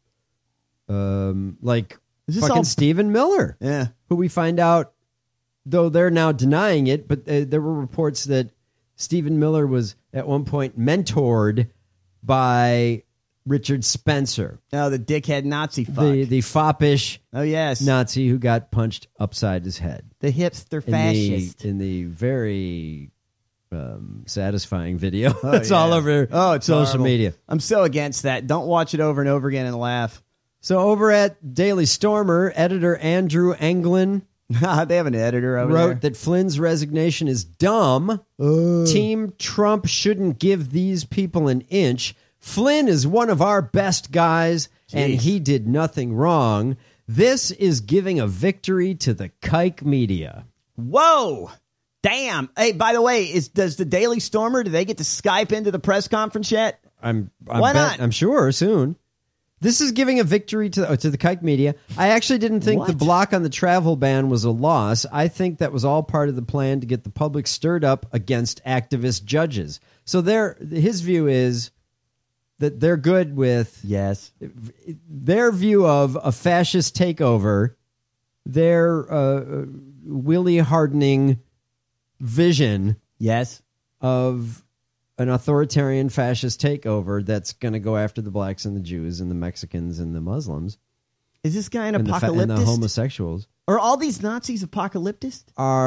Like fucking Stephen Miller. Yeah. Who we find out, though they're now denying it, but there were reports that Stephen Miller was at one point mentored by Richard Spencer. Oh, the dickhead Nazi fuck. The foppish Nazi who got punched upside his head. The hipster fascist. In the very satisfying video. It's all over social media. I'm so against that. Don't watch it over and over again and laugh. So over at Daily Stormer, editor Andrew Anglin they have an editor over wrote there. that Flynn's resignation is dumb. Team Trump shouldn't give these people an inch. Flynn is one of our best guys, and he did nothing wrong. This is giving a victory to the kike media. Whoa! Damn. Hey, by the way, does the Daily Stormer, do they get to Skype into the press conference yet? Why not? I'm sure soon. This is giving a victory to the kike media. I actually didn't think the block on the travel ban was a loss. I think that was all part of the plan to get the public stirred up against activist judges. So his view is that they're good with their view of a fascist takeover, their Willie hardening vision of an authoritarian fascist takeover that's going to go after the blacks and the Jews and the Mexicans and the Muslims. Is this guy an apocalyptist? And the homosexuals. Are all these Nazis apocalyptists?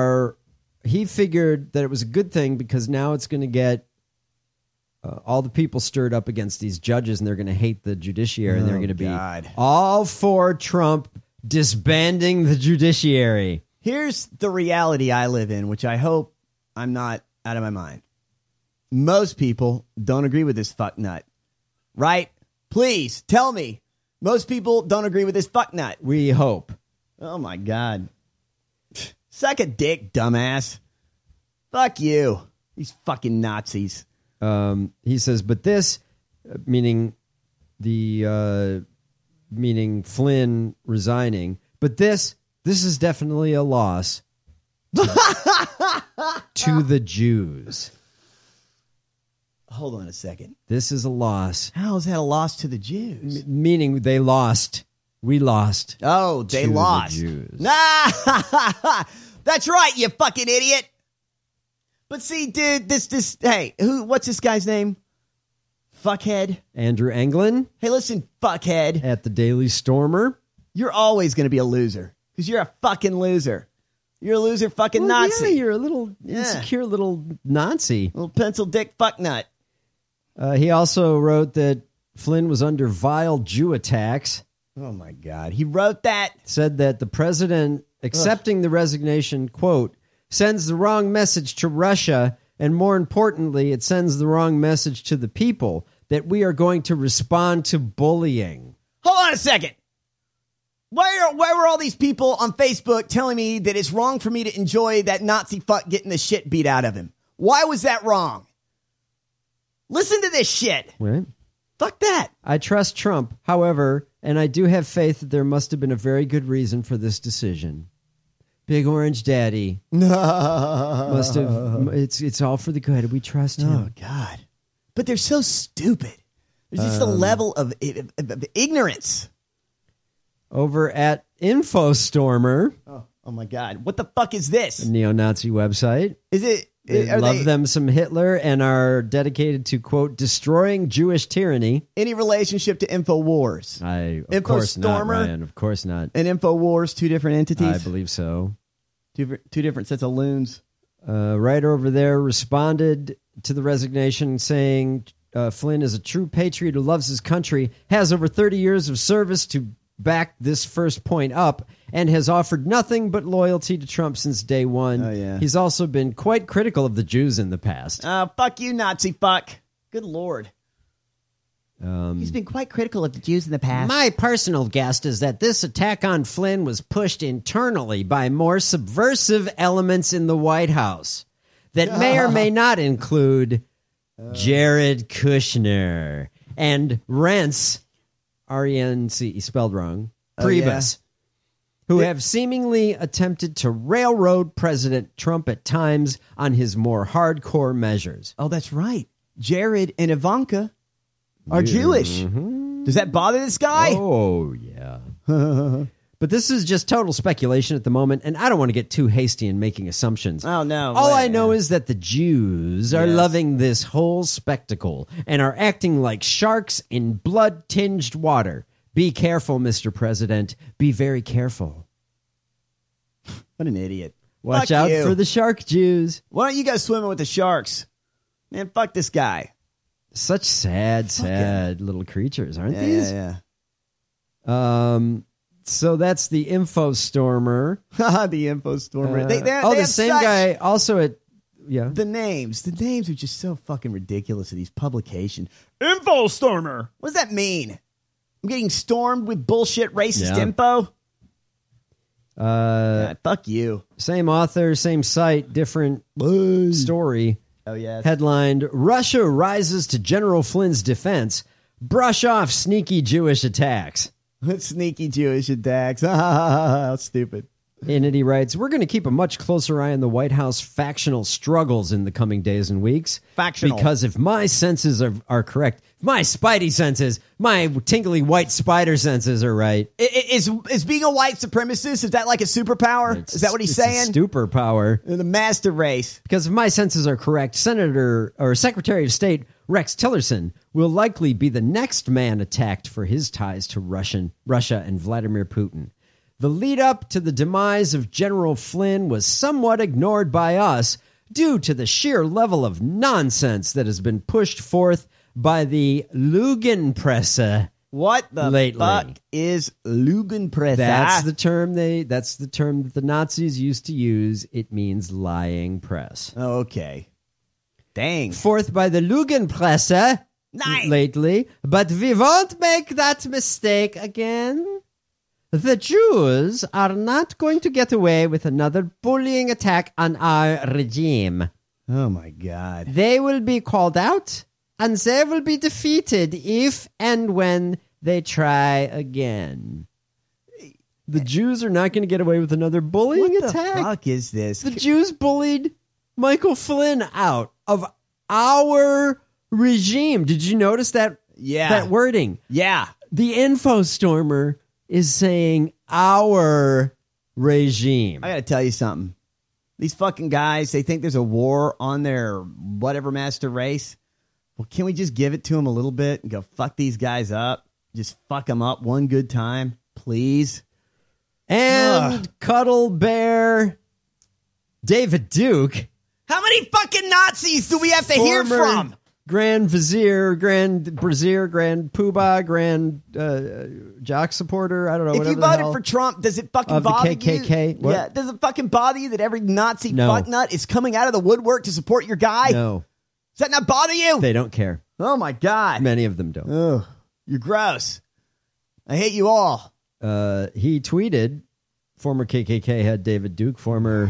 He figured that it was a good thing because now it's going to get all the people stirred up against these judges, and they're going to hate the judiciary, and they're going to be all for Trump disbanding the judiciary. Here's the reality I live in, which I hope I'm not out of my mind. Most people don't agree with this fucknut, right? Please tell me. Most people don't agree with this fucknut. We hope. Oh, my God. Suck a dick, dumbass. Fuck you. These fucking Nazis. He says, but this, meaning Flynn resigning, but this is definitely a loss to the Jews. Hold on a second. This is a loss. How is that a loss to the Jews? Meaning they lost. We lost. Oh, they lost. The Jews. That's right, you fucking idiot. But see, dude, hey, what's this guy's name? Fuckhead? Andrew Anglin. Hey, listen, fuckhead. At the Daily Stormer. You're always going to be a loser because you're a fucking loser. You're a loser fucking Nazi. Yeah, you're a little insecure little Nazi. Little pencil dick fucknut. He also wrote that Flynn was under vile Jew attacks. Oh, my God. He wrote that? Said that the president accepting the resignation, quote, sends the wrong message to Russia, and more importantly, it sends the wrong message to the people that we are going to respond to bullying. Hold on a second. Why were all these people on Facebook telling me that it's wrong for me to enjoy that Nazi fuck getting the shit beat out of him? Why was that wrong? Listen to this shit. Right. Fuck that. I trust Trump, however, and I do have faith that there must have been a very good reason for this decision. Big Orange Daddy must have. It's all for the good. We trust him. Oh, God. But they're so stupid. There's just a level of ignorance. Over at InfoStormer. Oh, my God. What the fuck is this? A neo-Nazi website. Is it? They love them some Hitler and are dedicated to, quote, destroying Jewish tyranny. Any relationship to InfoWars? Of course not, Ryan. Of course not. And InfoWars, two different entities? I believe so. Two different sets of loons. Right over there responded to the resignation saying Flynn is a true patriot who loves his country, has over 30 years of service to back this first point up, and has offered nothing but loyalty to Trump since day one. Oh, yeah. He's also been quite critical of the Jews in the past. Fuck you, Nazi fuck. Good Lord. He's been quite critical of the Jews in the past. My personal guess is that this attack on Flynn was pushed internally by more subversive elements in the White House that may or may not include Jared Kushner and Reince, R-E-N-C, spelled wrong, Priebus, who have seemingly attempted to railroad President Trump at times on his more hardcore measures. Oh, that's right. Jared and Ivanka are Jewish. Mm-hmm. Does that bother this guy? Oh, yeah. But this is just total speculation at the moment, and I don't want to get too hasty in making assumptions. Oh, no. All I know is that the Jews are loving this whole spectacle and are acting like sharks in blood-tinged water. Be careful, Mr. President. Be very careful. What an idiot. Watch out for the shark Jews. Why don't you guys swim with the sharks? Man, fuck this guy. Such sad little creatures, aren't these? Yeah. So that's the InfoStormer. The InfoStormer. They the same guy also at... Yeah. The names are just so fucking ridiculous of these publications. InfoStormer. What does that mean? I'm getting stormed with bullshit racist info? Fuck you. Same author, same site, different story. Oh, yes. Headlined, Russia rises to General Flynn's defense. Brush off sneaky Jewish attacks. Sneaky Jewish attacks. How stupid. In it, he writes, we're going to keep a much closer eye on the White House factional struggles in the coming days and weeks. Factional. Because if my senses are correct, if my spidey senses, my tingly white spider senses are right. Is being a white supremacist, is that like a superpower? Is that what he's saying? It's a superpower. The master race. Because if my senses are correct, Secretary of State Rex Tillerson will likely be the next man attacked for his ties to Russia and Vladimir Putin. The lead up to the demise of General Flynn was somewhat ignored by us due to the sheer level of nonsense that has been pushed forth by the Lügenpresse. What the lately. Fuck is Lügenpresse? That's the term that the Nazis used to use. It means lying press. Oh, okay. Dang. Forth by the Lügenpresse lately, but we won't make that mistake again. The Jews are not going to get away with another bullying attack on our regime. Oh, my God. They will be called out, and they will be defeated if and when they try again. The Jews are not going to get away with another bullying attack. What the fuck is this? The Jews bullied Michael Flynn out of our regime. Did you notice that? Yeah. That wording? Yeah. The InfoStormer is saying our regime. I got to tell you something. These fucking guys, they think there's a war on their whatever master race. Well, can we just give it to them a little bit and go fuck these guys up? Just fuck them up one good time, please. And Cuddle Bear David Duke. How many fucking Nazis do we have to hear from? Grand Vizier, Grand Brazier, Grand Poobah, Grand Jock supporter. I don't know. If you voted for Trump, does it fucking bother you? KKK? What? Yeah, does it fucking bother you that every Nazi fucknut is coming out of the woodwork to support your guy? No. Does that not bother you? They don't care. Oh my God. Many of them don't. Ugh, you're gross. I hate you all. He tweeted, former KKK head David Duke, former,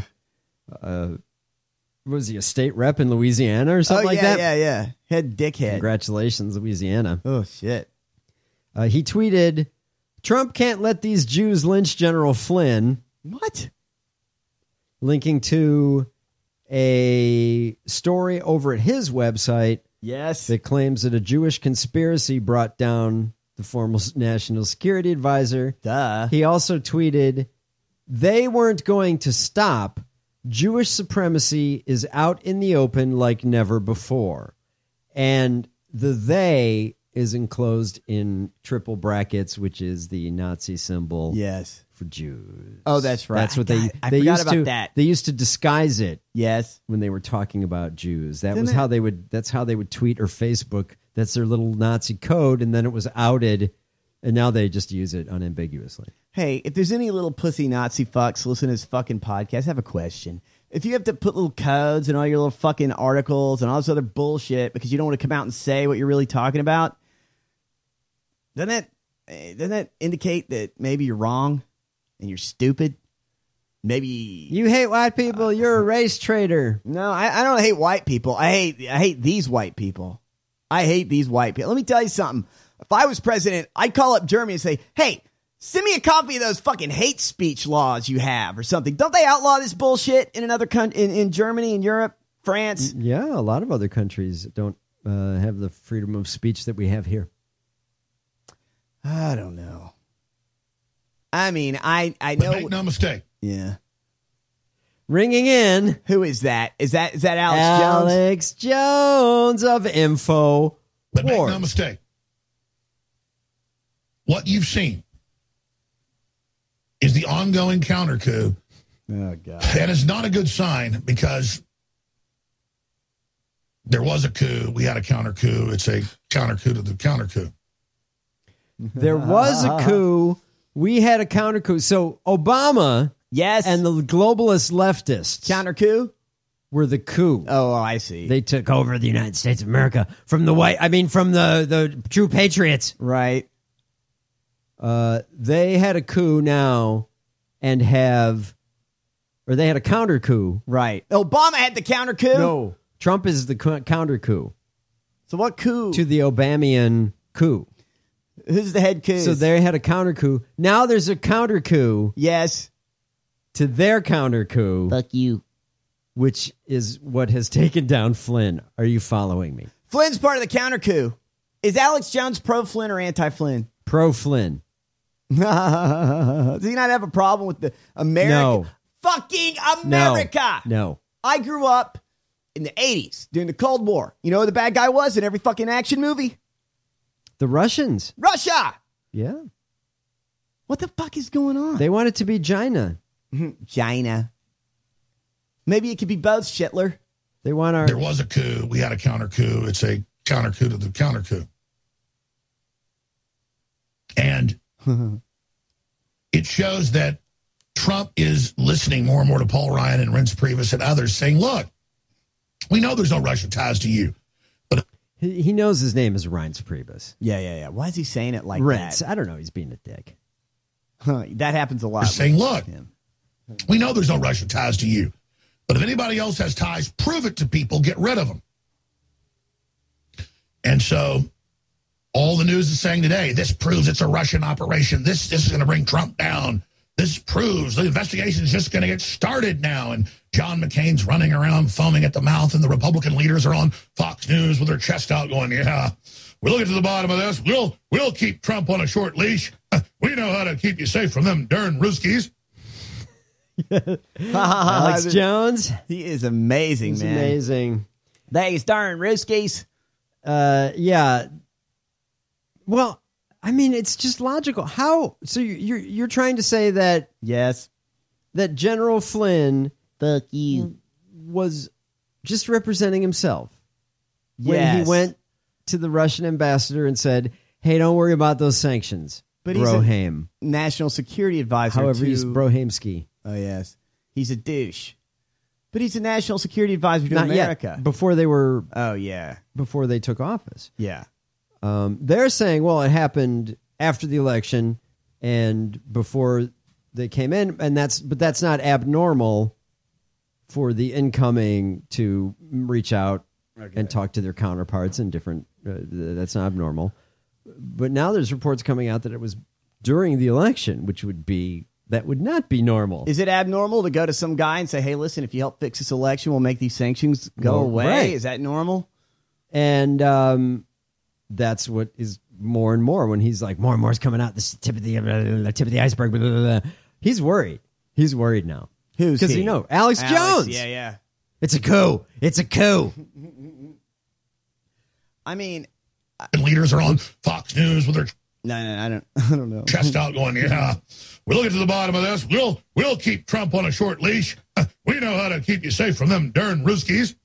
was he a state rep in Louisiana or something like that? Yeah. Head dickhead. Congratulations, Louisiana. Oh, shit. He tweeted, Trump can't let these Jews lynch General Flynn. What? Linking to a story over at his website. Yes. That claims that a Jewish conspiracy brought down the former national security advisor. Duh. He also tweeted, they weren't going to stop. Jewish supremacy is out in the open like never before. And the they is enclosed in triple brackets, which is the Nazi symbol. Yes. For Jews. Oh, that's right. That's what I forgot used about to, that. They used to disguise it. Yes. When they were talking about Jews. That's how they would tweet or Facebook. That's their little Nazi code. And then it was outed. And now they just use it unambiguously. Hey, if there's any little pussy Nazi fucks listening to this fucking podcast, I have a question. If you have to put little codes and all your little fucking articles and all this other bullshit because you don't want to come out and say what you're really talking about, doesn't that indicate that maybe you're wrong and you're stupid? Maybe you hate white people. You're a race traitor. No, I don't hate white people. I hate these white people. I hate these white people. Let me tell you something. If I was president, I'd call up Germany and say, hey, send me a copy of those fucking hate speech laws you have or something. Don't they outlaw this bullshit in another country, in Germany, in Europe, France? Yeah, a lot of other countries don't have the freedom of speech that we have here. I don't know. I mean, I know. But make no mistake. Yeah. Ringing in. Who is that? Is that Alex Jones? Alex Jones of Info. But make no mistake. What you've seen is the ongoing counter coup. Oh, God. And it's not a good sign because there was a coup. We had a counter coup. It's a counter coup to the counter coup. There was a coup. We had a counter coup. So Obama, yes, and the globalist leftists, counter coup, were the coup. Oh, I see. They took over the United States of America from the true patriots. Right. They had a coup now, and they had a counter coup. Right. Obama had the counter coup. No, Trump is the counter coup. So what coup? To the Obamian coup. Who's the head coup? So they had a counter coup. Now there's a counter coup. Yes. To their counter coup. Fuck you. Which is what has taken down Flynn. Are you following me? Flynn's part of the counter coup. Is Alex Jones pro-Flynn or anti-Flynn? Pro-Flynn. Does he not have a problem with the America? No. Fucking America. No. I grew up in the 80s during the Cold War. You know who the bad guy was in every fucking action movie? The Russians. Russia. Yeah. What the fuck is going on? They want it to be China. China. Maybe it could be both, Schittler. They want our... There was a coup. We had a counter coup. It's a counter coup to the counter coup. And it shows that Trump is listening more and more to Paul Ryan and Reince Priebus and others saying, look, we know there's no Russian ties to you. But he knows his name is Reince Priebus. Yeah. Why is he saying it like Reince. that? I don't know. He's being a dick. That happens a lot. They're saying, look, we know there's no Russian ties to you. But if anybody else has ties, prove it to people, get rid of them. And so all the news is saying today, this proves it's a Russian operation. This is going to bring Trump down. This proves the investigation is just going to get started now. And John McCain's running around foaming at the mouth, and the Republican leaders are on Fox News with their chest out going, yeah, we'll get to the bottom of this. We'll keep Trump on a short leash. We know how to keep you safe from them darn Ruskies. Alex Jones. He is amazing, He's man. amazing. These darn Ruskies. Yeah. Well, I mean, it's just logical. How? So you're trying to say that yes, that General Flynn Fuck you. Was just representing himself. When he went to the Russian ambassador and said, hey, don't worry about those sanctions. But Broham. He's a national security advisor. However, he's Brohamsky. Oh, yes. He's a douche. But he's a national security advisor to America. Yet. Before they were... Oh, yeah. Before they took office. Yeah. They're saying, well, it happened after the election and before they came in, but that's not abnormal for the incoming to reach out and talk to their counterparts in different... that's not abnormal. But now there's reports coming out that it was during the election, which would not be normal. Is it abnormal to go to some guy and say, hey, listen, if you help fix this election, we'll make these sanctions go away? Right. Is that normal? And that's what is more and more when he's like, more and more is coming out. This is tip of the iceberg. Blah, blah, blah. He's worried. He's worried now. Who's he? Because Alex Jones. Yeah. It's a coup. It's a coup. I mean, leaders are on Fox News with their I don't know. Chest out, going, yeah. We'll get to the bottom of this. We'll keep Trump on a short leash. We know how to keep you safe from them darn Ruskies.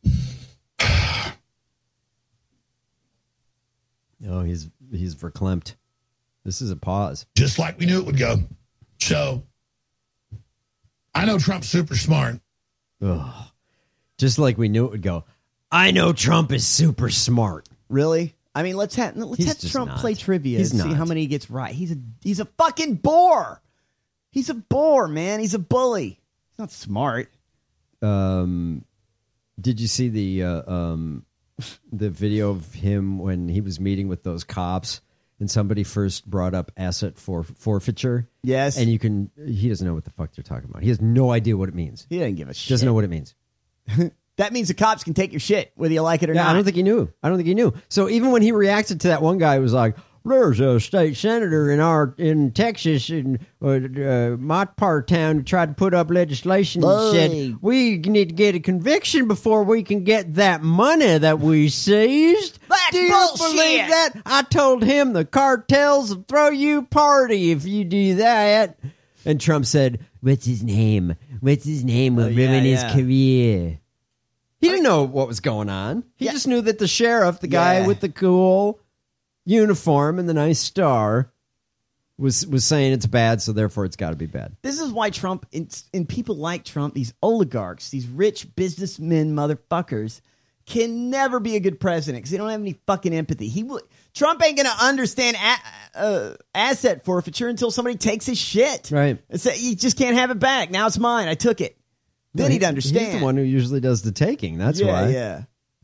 Oh, he's verklempt. This is a pause. Just like we knew it would go. So, I know Trump's super smart. Ugh. Just like we knew it would go. I know Trump is super smart. Really? I mean, let's have Trump play trivia and see how many he gets right. He's a fucking bore. He's a bore, man. He's a bully. He's not smart. Did you see the video of him when he was meeting with those cops and somebody first brought up asset forfeiture? Yes. And he doesn't know what the fuck they're talking about. He has no idea what it means. He doesn't give a shit. Doesn't know what it means. That means the cops can take your shit, whether you like it or not. I don't think he knew. So even when he reacted to that one guy who was like, there's a state senator in Texas, in my part of town, who tried to put up legislation and said, we need to get a conviction before we can get that money that we seized. That's Do you bullshit. believe that? I told him the cartels will throw you a party if you do that. And Trump said, what's his name? What's his name will ruin his career. He didn't know what was going on. He just knew that the sheriff, the guy with the cool uniform and the nice star, was saying it's bad, so therefore it's got to be bad. This is why Trump and people like Trump, these oligarchs, these rich businessmen motherfuckers, can never be a good president because they don't have any fucking empathy. Trump ain't going to understand asset forfeiture until somebody takes his shit. Right. You just can't have it back. Now it's mine. I took it. Then he'd understand. He's the one who usually does the taking. That's why. Yeah.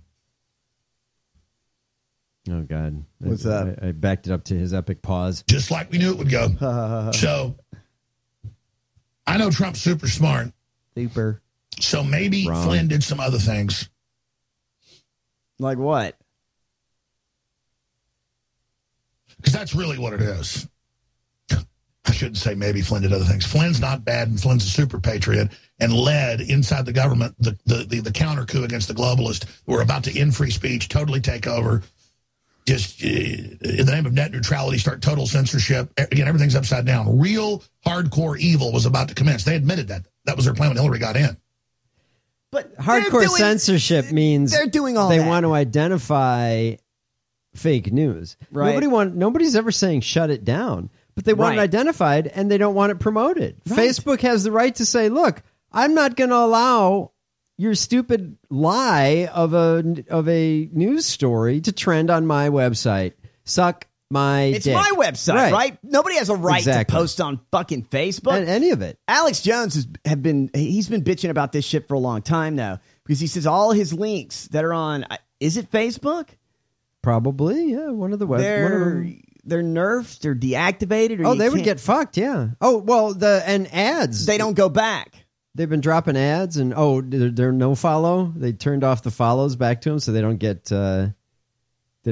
Oh, God. What's up? I backed it up to his epic pause. Just like we knew it would go. So, I know Trump's super smart. Super. So maybe Flynn did some other things. Like what? Because that's really what it is. I shouldn't say maybe Flynn did other things. Flynn's not bad, and Flynn's a super patriot and led inside the government the counter coup against the globalists who were about to end free speech, totally take over. Just in the name of net neutrality, start total censorship. Again, everything's upside down. Real hardcore evil was about to commence. They admitted that. That was their plan when Hillary got in. But hardcore censorship means they're doing all they that. want to identify fake news. Right. Nobody's ever saying shut it down, but they want it identified and they don't want it promoted. Right. Facebook has the right to say, look, I'm not going to allow your stupid lie of a news story to trend on my website. Suck my dick. It's my website, right? Nobody has a right to post on fucking Facebook. Any of it. Alex Jones he's been bitching about this shit for a long time now because he says all his links that are on, is it Facebook? Probably, yeah. One of the web. They're nerfed or deactivated. Or they would get fucked, yeah. Oh, well, and ads. They don't go back. They've been dropping ads, and they're no follow. They turned off the follows back to them, so they don't get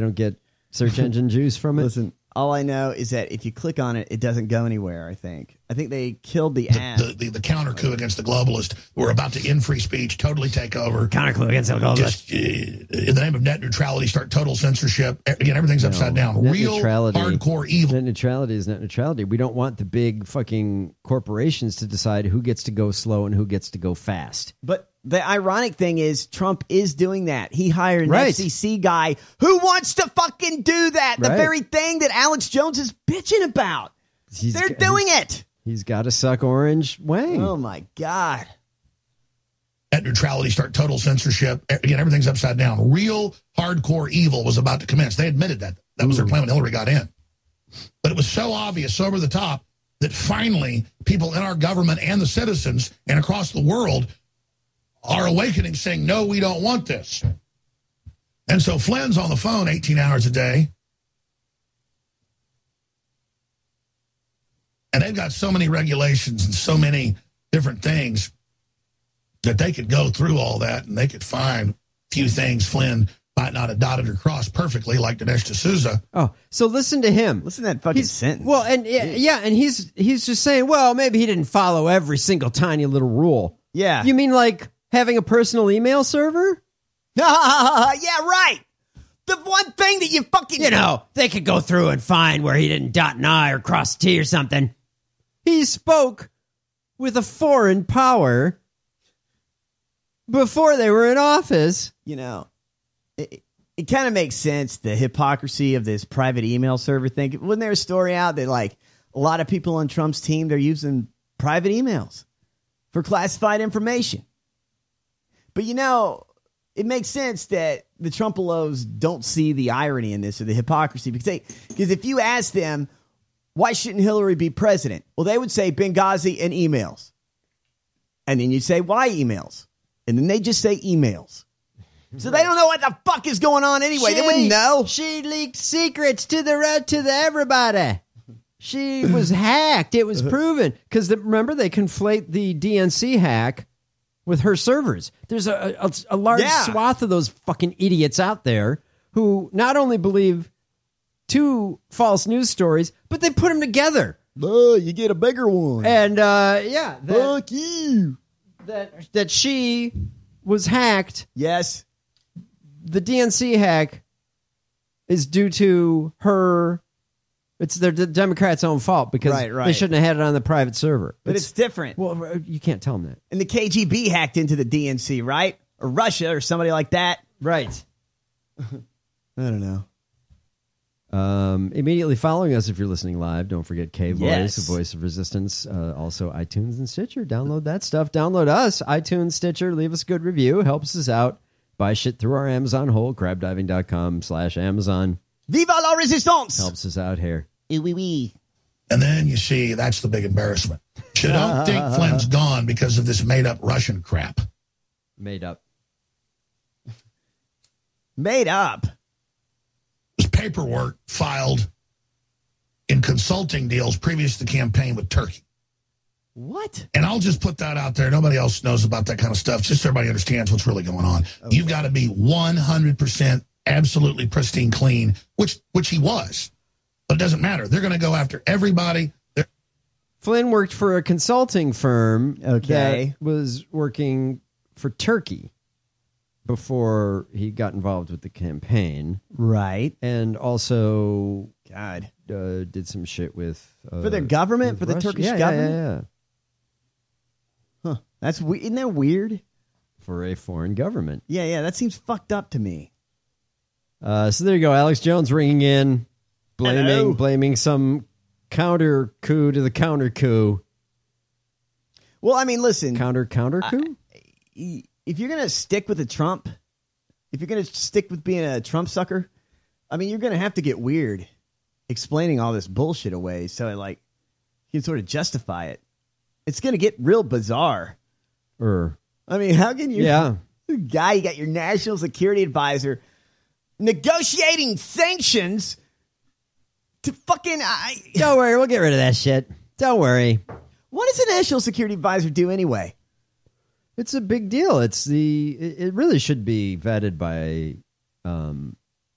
search engine juice from it. Listen, all I know is that if you click on it, it doesn't go anywhere. I think I think they killed the ad. The counter coup against the globalists who are about to end free speech, totally take over. Counter coup against the globalists. Just, in the name of net neutrality, start total censorship. Again, everything's upside down. Real hardcore evil. Net neutrality is net neutrality. We don't want the big fucking corporations to decide who gets to go slow and who gets to go fast. But the ironic thing is Trump is doing that. He hired an FCC guy who wants to fucking do that. The very thing that Alex Jones is bitching about. They're doing it. He's got to suck Orange Wang. Oh, my God. Net neutrality, start total censorship. Again, everything's upside down. Real hardcore evil was about to commence. They admitted that. That was their plan when Hillary got in. But it was so obvious, so over the top, that finally people in our government and the citizens and across the world are awakening, saying, no, we don't want this. And so Flynn's on the phone 18 hours a day. And they've got so many regulations and so many different things that they could go through all that and they could find a few things Flynn might not have dotted or crossed perfectly, like Dinesh D'Souza. Oh, so listen to him. Listen to that fucking sentence. Well, and and he's just saying, well, maybe he didn't follow every single tiny little rule. Yeah. You mean like having a personal email server? Yeah, right. The one thing that you fucking... You know, they could go through and find where he didn't dot an I or cross a T or something. He spoke with a foreign power before they were in office. You know, it kind of makes sense, the hypocrisy of this private email server thing. Wasn't there a story out that, like, a lot of people on Trump's team, they're using private emails for classified information? But, you know, it makes sense that the Trumpelos don't see the irony in this or the hypocrisy. Because if you ask them, why shouldn't Hillary be president? Well, they would say Benghazi and emails. And then you say, why emails? And then they just say emails. So they don't know what the fuck is going on anyway. They wouldn't know. She leaked secrets to everybody. She was hacked. It was proven. Because remember, they conflate the DNC hack with her servers. There's a large swath of those fucking idiots out there who not only believe two false news stories, but they put them together. Oh, you get a bigger one. And fuck you. That she was hacked. Yes. The DNC hack is due to her. It's the Democrats' own fault because they shouldn't have had it on the private server. But it's different. Well, you can't tell them that. And the KGB hacked into the DNC, right? Or Russia or somebody like that. Right. I don't know. Immediately following us, if you're listening live, don't forget K-Voice, the voice of resistance. Also iTunes and Stitcher. Download that stuff. Download us, iTunes, Stitcher. Leave us a good review. Helps us out. Buy shit through our Amazon hole, crabdiving.com/Amazon. Viva la resistance! Helps us out here. Oui. And then you see, that's the big embarrassment. You don't think Flynn's gone because of this made-up Russian crap. Made up. Made up? There's paperwork filed in consulting deals previous to the campaign with Turkey. What? And I'll just put that out there. Nobody else knows about that kind of stuff. Just so everybody understands what's really going on. Okay. You've got to be 100% absolutely pristine clean, which he was. But it doesn't matter. They're going to go after everybody. Flynn worked for a consulting firm that was working for Turkey before he got involved with the campaign. Right. And also did some shit with... for their government? For the Turkish government? Yeah. Huh. Isn't that weird? For a foreign government. Yeah, that seems fucked up to me. So there you go. Alex Jones ringing in, blaming some counter coup to the counter coup. Well, I mean, listen. Counter coup? If you're going to stick with Trump, if you're going to stick with being a Trump sucker, I mean, you're going to have to get weird explaining all this bullshit away so you can sort of justify it. It's going to get real bizarre. I mean, how can you... Yeah. You got your national security advisor negotiating sanctions to fucking... Don't worry, we'll get rid of that shit. Don't worry. What does a national security advisor do anyway? It's a big deal. It really should be vetted by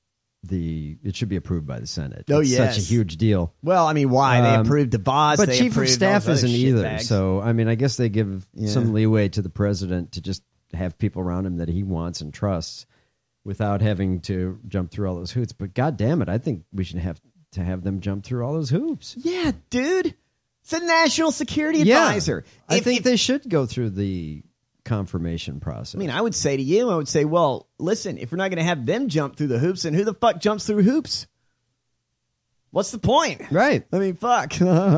it should be approved by the Senate. Oh, it's yes. such a huge deal. Well, I mean, why? They approved the boss, but they Chief of approved Staff all those isn't either. shitbags. So, I mean, I guess they give some leeway to the president to just have people around him that he wants and trusts without having to jump through all those hoops. But God damn it, I think we should have to have them jump through all those hoops. Yeah, dude. It's a national security advisor. I think they should go through the confirmation process. I mean, I would say to you, well, listen, if we're not going to have them jump through the hoops, then who the fuck jumps through hoops? What's the point? Right. I mean, fuck.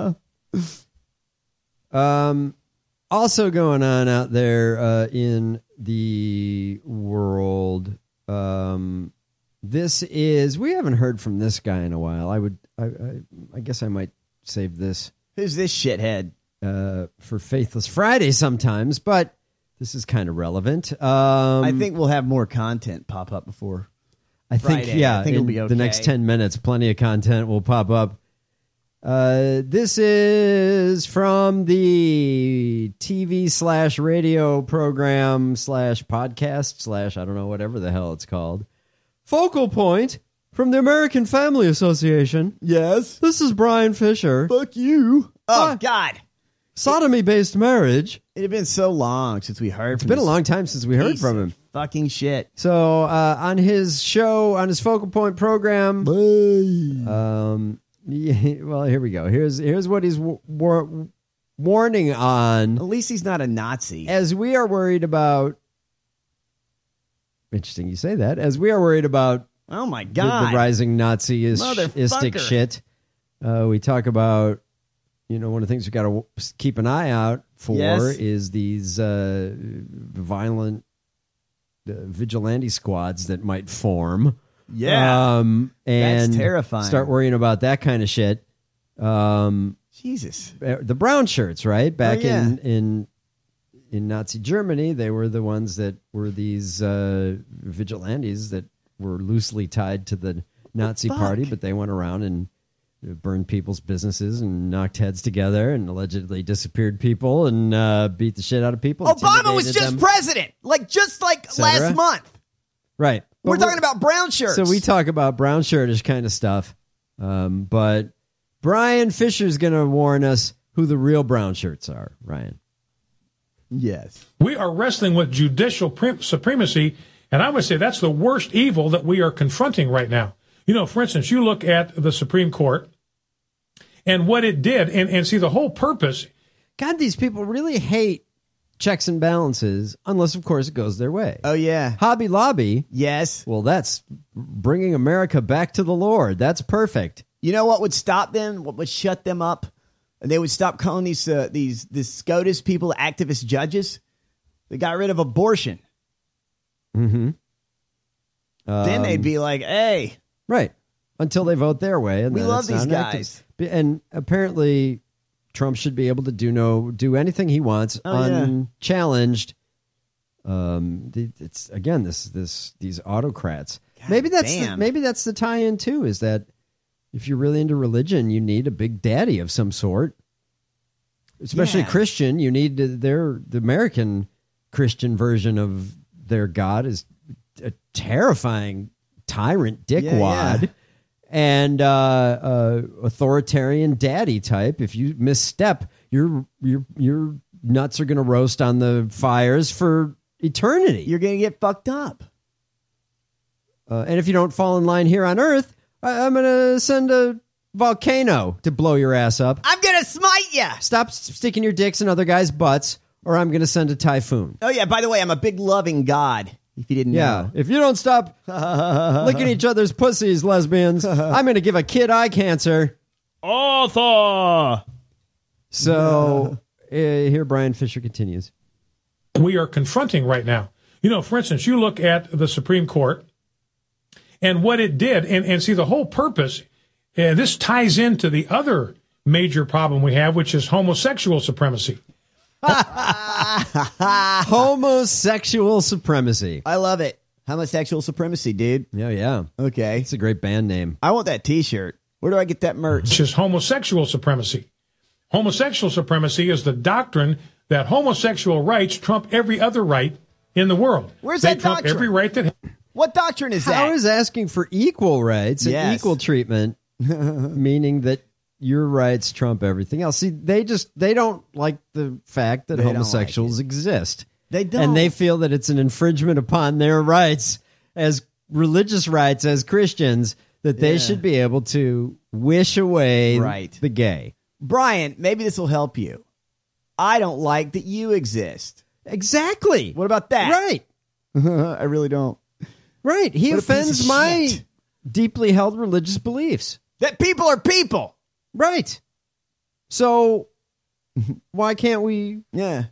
Also going on out there in the world, this is, we haven't heard from this guy in a while. I guess I might save this. Who's this shithead? For Faithless Friday sometimes, but this is kind of relevant. I think we'll have more content pop up before Friday. I think it'll be okay. The next 10 minutes, plenty of content will pop up. This is from the TV/radio program /podcast/ I don't know, whatever the hell it's called. Focal Point from the American Family Association. Yes. This is Brian Fisher. Fuck you. Oh, God. Sodomy-based marriage. It had been so long since we heard from him. It's been a long time since we heard from him. Fucking shit. So on his show, on his Focal Point program, well, here we go. Here's what he's warning on. At least he's not a Nazi. As we are worried about, interesting you say that, as we are worried about, oh my God, the rising Nazi-istic shit, we talk about, one of the things we got to keep an eye out for is these violent vigilante squads that might form. Yeah. And that's terrifying. Start worrying about that kind of shit. Jesus. The brown shirts, right? Back in Nazi Germany, they were the ones that were these vigilantes that were loosely tied to the Nazi party, but they went around and burned people's businesses and knocked heads together and allegedly disappeared people and beat the shit out of people. Obama was just president, just last month. Right. We're talking about brown shirts. So we talk about brown shirtish kind of stuff. But Brian Fisher's going to warn us who the real brown shirts are, Ryan. Yes. We are wrestling with judicial supremacy, and I would say that's the worst evil that we are confronting right now. For instance, you look at the Supreme Court and what it did, and see the whole purpose. God, these people really hate checks and balances, unless, of course, it goes their way. Oh, yeah. Hobby Lobby. Yes. Well, that's bringing America back to the Lord. That's perfect. You know what would stop them? What would shut them up? They would stop calling these SCOTUS people activist judges. They got rid of abortion. Mm-hmm. Then they'd be like, hey. Right. Until they vote their way. And we love these guys. And apparently Trump should be able to do anything he wants unchallenged. It's again these autocrats. God, maybe that's the tie-in too. Is that if you're really into religion, you need a big daddy of some sort, especially Christian. You need the American Christian version of their God is a terrifying tyrant dickwad and authoritarian daddy type. If you misstep, your nuts are going to roast on the fires for eternity. You're going to get fucked up. And if you don't fall in line here on Earth, I'm going to send a volcano to blow your ass up. I'm going to smite you. Stop sticking your dicks in other guys' butts, or I'm going to send a typhoon. Oh, yeah. By the way, I'm a big loving God. If you didn't know. Yeah, if you don't stop licking each other's pussies, lesbians, I'm going to give a kid eye cancer. Arthur! So, here Brian Fisher continues. We are confronting right now. For instance, you look at the Supreme Court and what it did, and see the whole purpose. This ties into the other major problem we have, which is homosexual supremacy. Homosexual supremacy. I love it. Homosexual supremacy, dude. Yeah. Okay. It's a great band name. I want that t-shirt. Where do I get that merch? Which is homosexual supremacy. Homosexual supremacy is the doctrine that homosexual rights trump every other right in the world. Where's they that trump doctrine? every right that... What doctrine is that? How is asking for equal rights and equal treatment, meaning that your rights trump everything else? See, they don't like the fact that homosexuals exist. They don't. And they feel that it's an infringement upon their rights as religious rights as Christians, that they should be able to wish away the gay. Brian, maybe this will help you. I don't like that you exist. Exactly. What about that? Right. I really don't. Right. He offends my deeply held religious beliefs. That people are people. Right. So why can't we, talk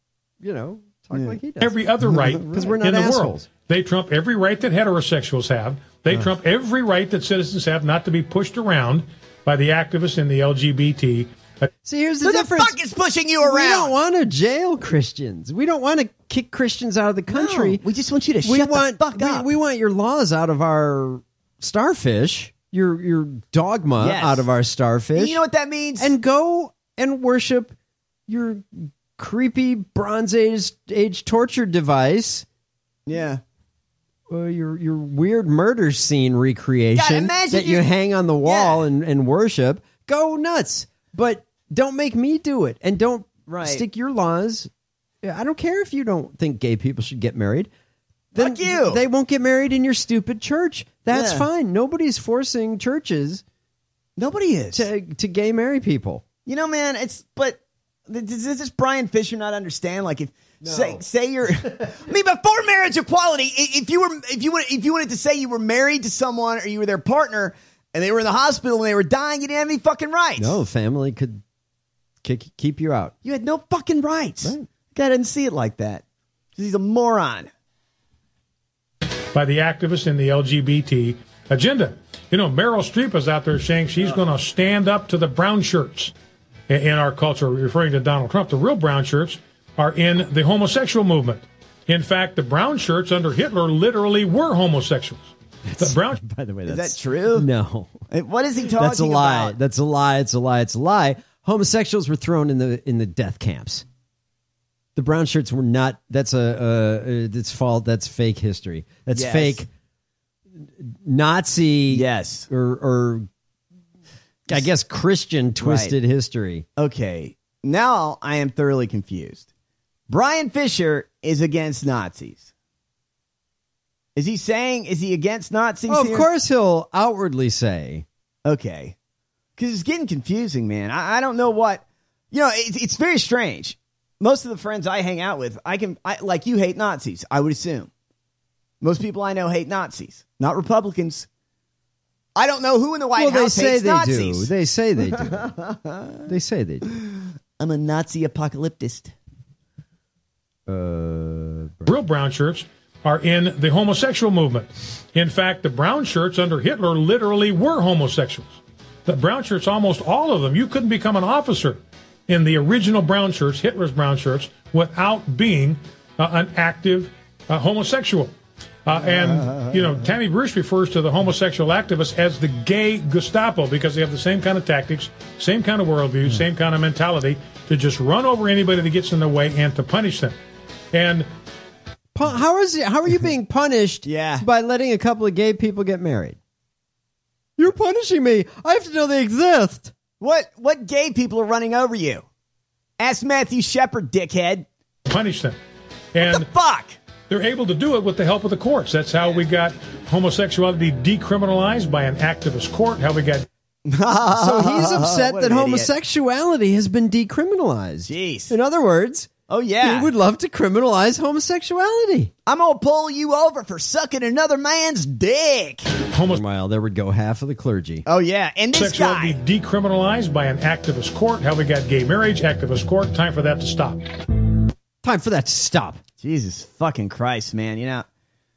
like he does? Every other right because we're not in the assholes. world. They trump every right that heterosexuals have. They trump every right that citizens have not to be pushed around by the activists in the LGBT. See, here's the difference. Who the fuck is pushing you around? We don't want to jail Christians. We don't want to kick Christians out of the country. No, we just want you to shut the fuck up. We want your laws out of our starfish, your dogma out of our starfish. You know what that means? And go and worship your creepy Bronze Age torture device. Yeah. Your weird murder scene recreation that you hang on the wall and worship. Go nuts. But don't make me do it. And don't stick your laws. I don't care if you don't think gay people should get married. Then Fuck you. They won't get married in your stupid church. That's fine. Nobody's forcing churches. Nobody is. To gay marry people. You know, man, but does this Brian Fisher not understand? Like, if say you're, I mean, before marriage equality, if you wanted to say you were married to someone or you were their partner and they were in the hospital and they were dying, you didn't have any fucking rights. No, family could keep you out. You had no fucking rights. Right. Guy doesn't see it like that. He's a moron. By the activists in the LGBT agenda. You know, Meryl Streep is out there saying she's going to stand up to the brown shirts in our culture, referring to Donald Trump. The real brown shirts are in the homosexual movement. In fact, the brown shirts under Hitler literally were homosexuals. By the way, is that true? No. What is he talking about? That's a lie. That's a lie. It's a lie. It's a lie. Homosexuals were thrown in the death camps. The brown shirts were not. That's it's fault. That's fake history. That's fake Nazi. Yes. Or I guess Christian twisted history. Okay. Now I am thoroughly confused. Brian Fisher is against Nazis. Is he against Nazis? Oh, of here? course he'll outwardly say. Okay. Because it's getting confusing, man. I don't know what. You know, it's very strange. Most of the friends I hang out with, like you hate Nazis, I would assume. Most people I know hate Nazis, not Republicans. I don't know who in the White House hates Nazis. They say they do. They say they do. I'm a Nazi apocalyptist. Real brown shirts are in the homosexual movement. In fact, the brown shirts under Hitler literally were homosexuals. The brown shirts, almost all of them, you couldn't become an officer in the original brown shirts, Hitler's brown shirts, without being an active homosexual. And, you know, Tammy Bruce refers to the homosexual activists as the gay Gestapo because they have the same kind of tactics, same kind of worldview, same kind of mentality to just run over anybody that gets in their way and to punish them. And how are you being punished by letting a couple of gay people get married? You're punishing me. I have to know they exist. What gay people are running over you? Ask Matthew Shepard, dickhead. Punish them. And what the fuck? They're able to do it with the help of the courts. That's how we got homosexuality decriminalized by an activist court. How we got. So he's upset that homosexuality has been decriminalized. Jeez. In other words, he would love to criminalize homosexuality. I'm gonna pull you over for sucking another man's dick. Meanwhile, there would go half of the clergy. Oh yeah, and this guy decriminalized by an activist court. How we got gay marriage, activist court. Time for that to stop. Time for that to stop. Jesus fucking Christ, man. You know,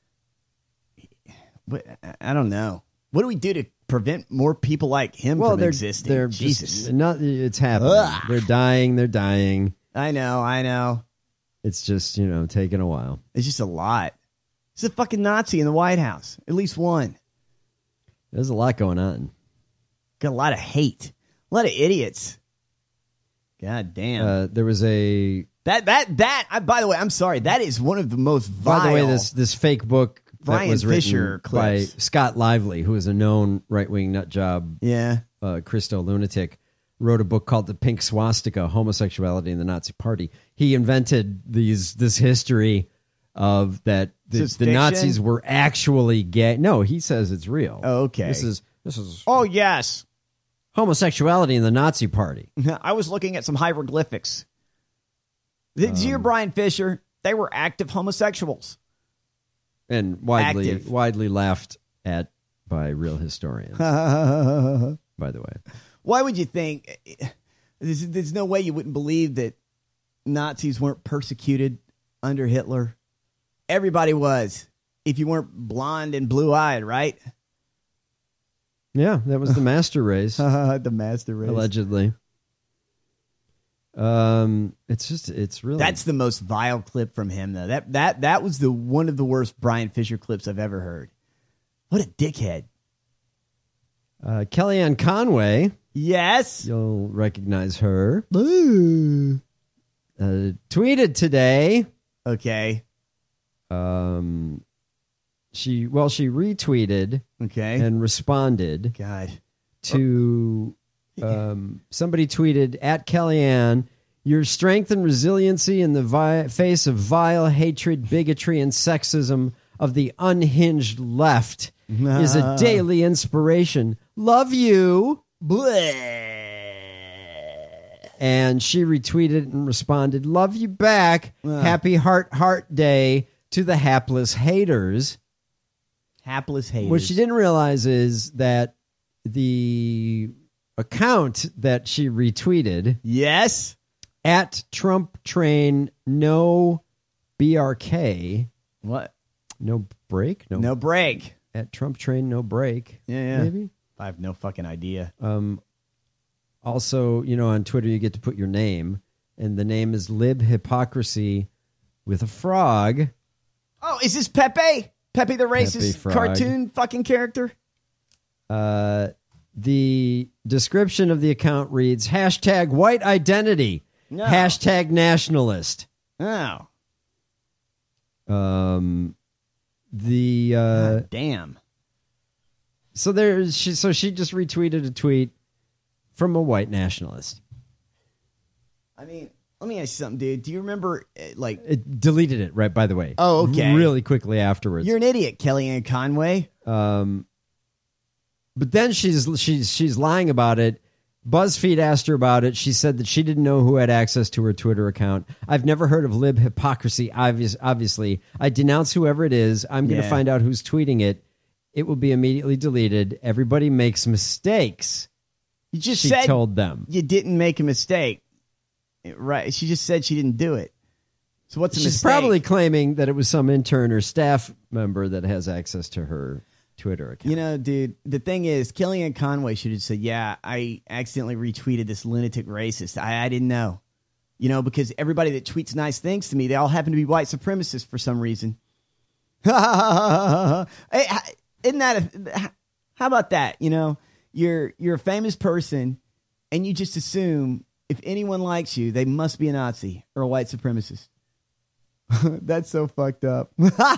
I don't know. What do we do to prevent more people like him from existing? They're Jesus. It's happening. Ugh. They're dying. I know. It's just, taking a while. It's just a lot. It's a fucking Nazi in the White House. At least one. There's a lot going on. Got a lot of hate. A lot of idiots. God damn. There was a... By the way, I'm sorry. That is one of the most vile... By the way, this fake book that was written by Scott Lively, who is a known right-wing nut job, Christo lunatic, wrote a book called The Pink Swastika, Homosexuality in the Nazi Party. He invented this history of that the Nazis were actually gay. No, he says it's real. Oh, okay. This is. Oh, yes. Homosexuality in the Nazi Party. I was looking at some hieroglyphics. Did you hear Brian Fisher? They were active homosexuals. And widely laughed at by real historians, by the way. Why would you think? There's no way you wouldn't believe that Nazis weren't persecuted under Hitler. Everybody was. If you weren't blonde and blue-eyed, right? Yeah, that was the master race. The master race. Allegedly. It's really. That's the most vile clip from him, though. That was one of the worst Brian Fisher clips I've ever heard. What a dickhead. Kellyanne Conway. Yes. You'll recognize her. Tweeted today. Okay. She retweeted. Okay. And responded. God. To somebody tweeted at Kellyanne, your strength and resiliency in the face of vile hatred, bigotry, and sexism of the unhinged left is a daily inspiration. Love you. Bleh. And she retweeted and responded, love you back. Happy Heart Day to the hapless haters. Hapless haters. What she didn't realize is that the account that she retweeted, yes, at Trump Train No BRK. What? No break? No break. At Trump Train No Break. Yeah. Maybe? I have no fucking idea. Also, on Twitter you get to put your name, and the name is Lib Hypocrisy with a frog. Oh, is this Pepe? Pepe the racist cartoon fucking character? The description of the account reads, hashtag white identity, hashtag nationalist. Oh. God damn. So she just retweeted a tweet from a white nationalist. I mean, let me ask you something, dude. Do you remember, it deleted it, right, by the way. Oh, okay. Really quickly afterwards. You're an idiot, Kellyanne Conway. But then she's lying about it. BuzzFeed asked her about it. She said that she didn't know who had access to her Twitter account. I've never heard of Lib Hypocrisy, obviously. I denounce whoever it is. I'm going to find out who's tweeting it. It will be immediately deleted. Everybody makes mistakes. She told them. You didn't make a mistake. Right. She just said she didn't do it. So what's a mistake? She's probably claiming that it was some intern or staff member that has access to her Twitter account. Dude, the thing is, Kellyanne Conway should have said, yeah, I accidentally retweeted this lunatic racist. I didn't know. Because everybody that tweets nice things to me, they all happen to be white supremacists for some reason. Hey, isn't that how about that? You're a famous person and you just assume if anyone likes you, they must be a Nazi or a white supremacist. That's so fucked up.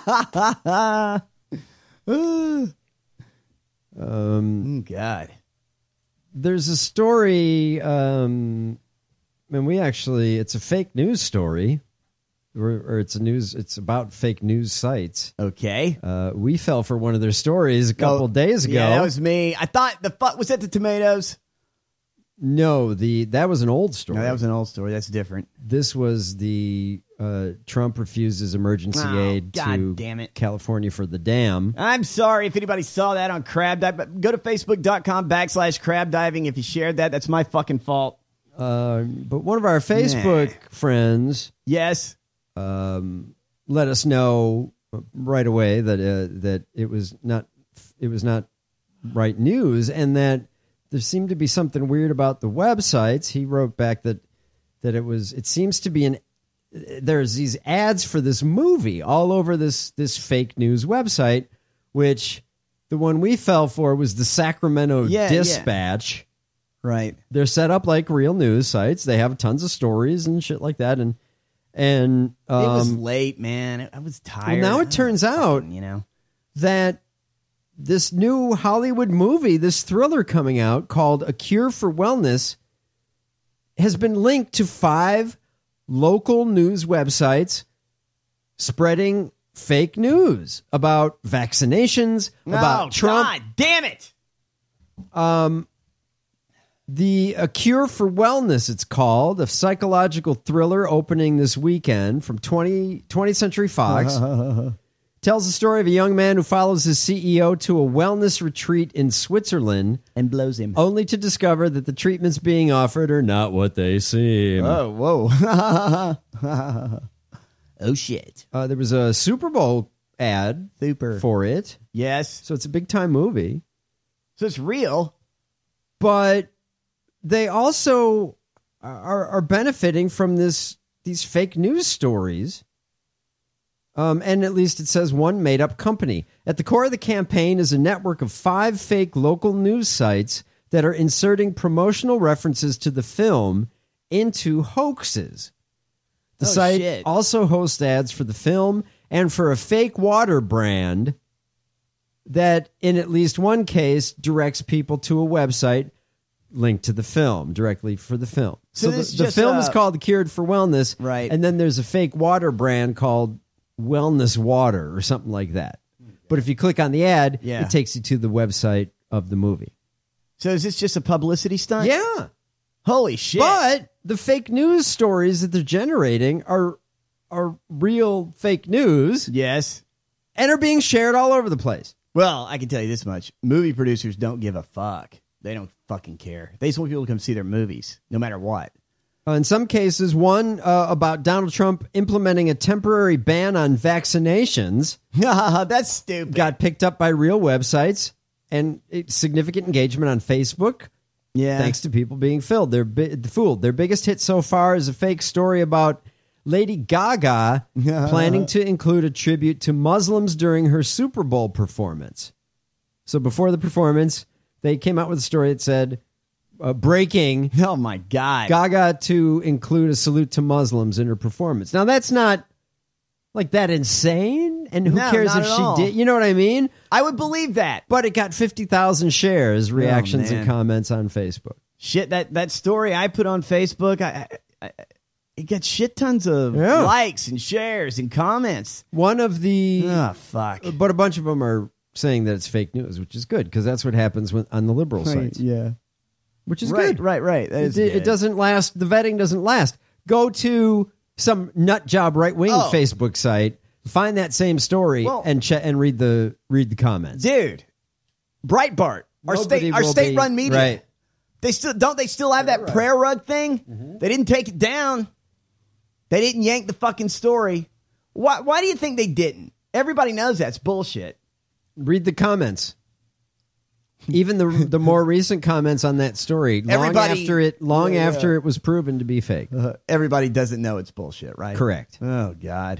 God. There's a story, and it's a fake news story, or it's about fake news sites. Okay. We fell for one of their stories a couple days ago. Yeah, that was me. I thought was that the tomatoes? No, that was an old story. No, that was an old story. That's different. This was the Trump refuses emergency aid to California for the dam. I'm sorry if anybody saw that on Crab Dive, but go to Facebook.com/Crab Diving. If you shared that, that's my fucking fault. But one of our Facebook friends, yes, let us know right away that it was not right news, and that there seemed to be something weird about the websites. He wrote back that it seems to be there's these ads for this movie all over this fake news website, which the one we fell for was the Sacramento Dispatch. Yeah. Right. They're set up like real news sites. They have tons of stories and shit like that. And it was late, man. I was tired. Well, now it turns out, that this new Hollywood movie, this thriller coming out called A Cure for Wellness, has been linked to 5 local news websites spreading fake news about vaccinations, about Trump. God damn it. The A Cure for Wellness, it's called, a psychological thriller opening this weekend from 20th Century Fox. Tells the story of a young man who follows his CEO to a wellness retreat in Switzerland and blows him, only to discover that the treatments being offered are not what they seem. Oh, whoa. Oh, shit. There was a Super Bowl ad for it. Yes. So it's a big-time movie. So it's real. But they also are benefiting from these fake news stories. And at least it says one made-up company. At the core of the campaign is a network of 5 fake local news sites that are inserting promotional references to the film into hoaxes. The site also hosts ads for the film and for a fake water brand that, in at least one case, directs people to a website linked to the film, directly for the film. So the film is called Cured for Wellness, right? And then there's a fake water brand called Wellness Water or something like that. But if you click on the ad, it takes you to the website of the movie. So is this just a publicity stunt? Yeah. Holy shit. But the fake news stories that they're generating are real fake news. Yes. And are being shared all over the place. Well, I can tell you this much. Movie producers don't give a fuck. They don't fucking care. They just want people to come see their movies, no matter what. In some cases, one about Donald Trump implementing a temporary ban on vaccinations. That's stupid. Got picked up by real websites and significant engagement on Facebook. Yeah. Thanks to people being fooled. Their biggest hit so far is a fake story about Lady Gaga planning to include a tribute to Muslims during her Super Bowl performance. So before the performance, they came out with a story that said, breaking. Oh, my God. Gaga to include a salute to Muslims in her performance. Now, that's not like that insane. And who cares if she did? You know what I mean? I would believe that. But it got 50,000 shares, reactions, and comments on Facebook. Shit, that story I put on Facebook, it got shit tons of likes and shares and comments. One of the... Oh, fuck. But a bunch of them are saying that it's fake news, which is good, because that's what happens on the liberal sites. Yeah. Which is good. good. Right. It doesn't last. The vetting doesn't last. Go to some nut job right-wing Facebook site, find that same story, and read the comments. Dude, Breitbart, our state-run media. Right. They still have that prayer rug thing? Mm-hmm. They didn't take it down. They didn't yank the fucking story. Why do you think they didn't? Everybody knows that's bullshit. Read the comments. Even the more recent comments on that story, long after it was proven to be fake. Everybody doesn't know it's bullshit, right? Correct. Oh, God.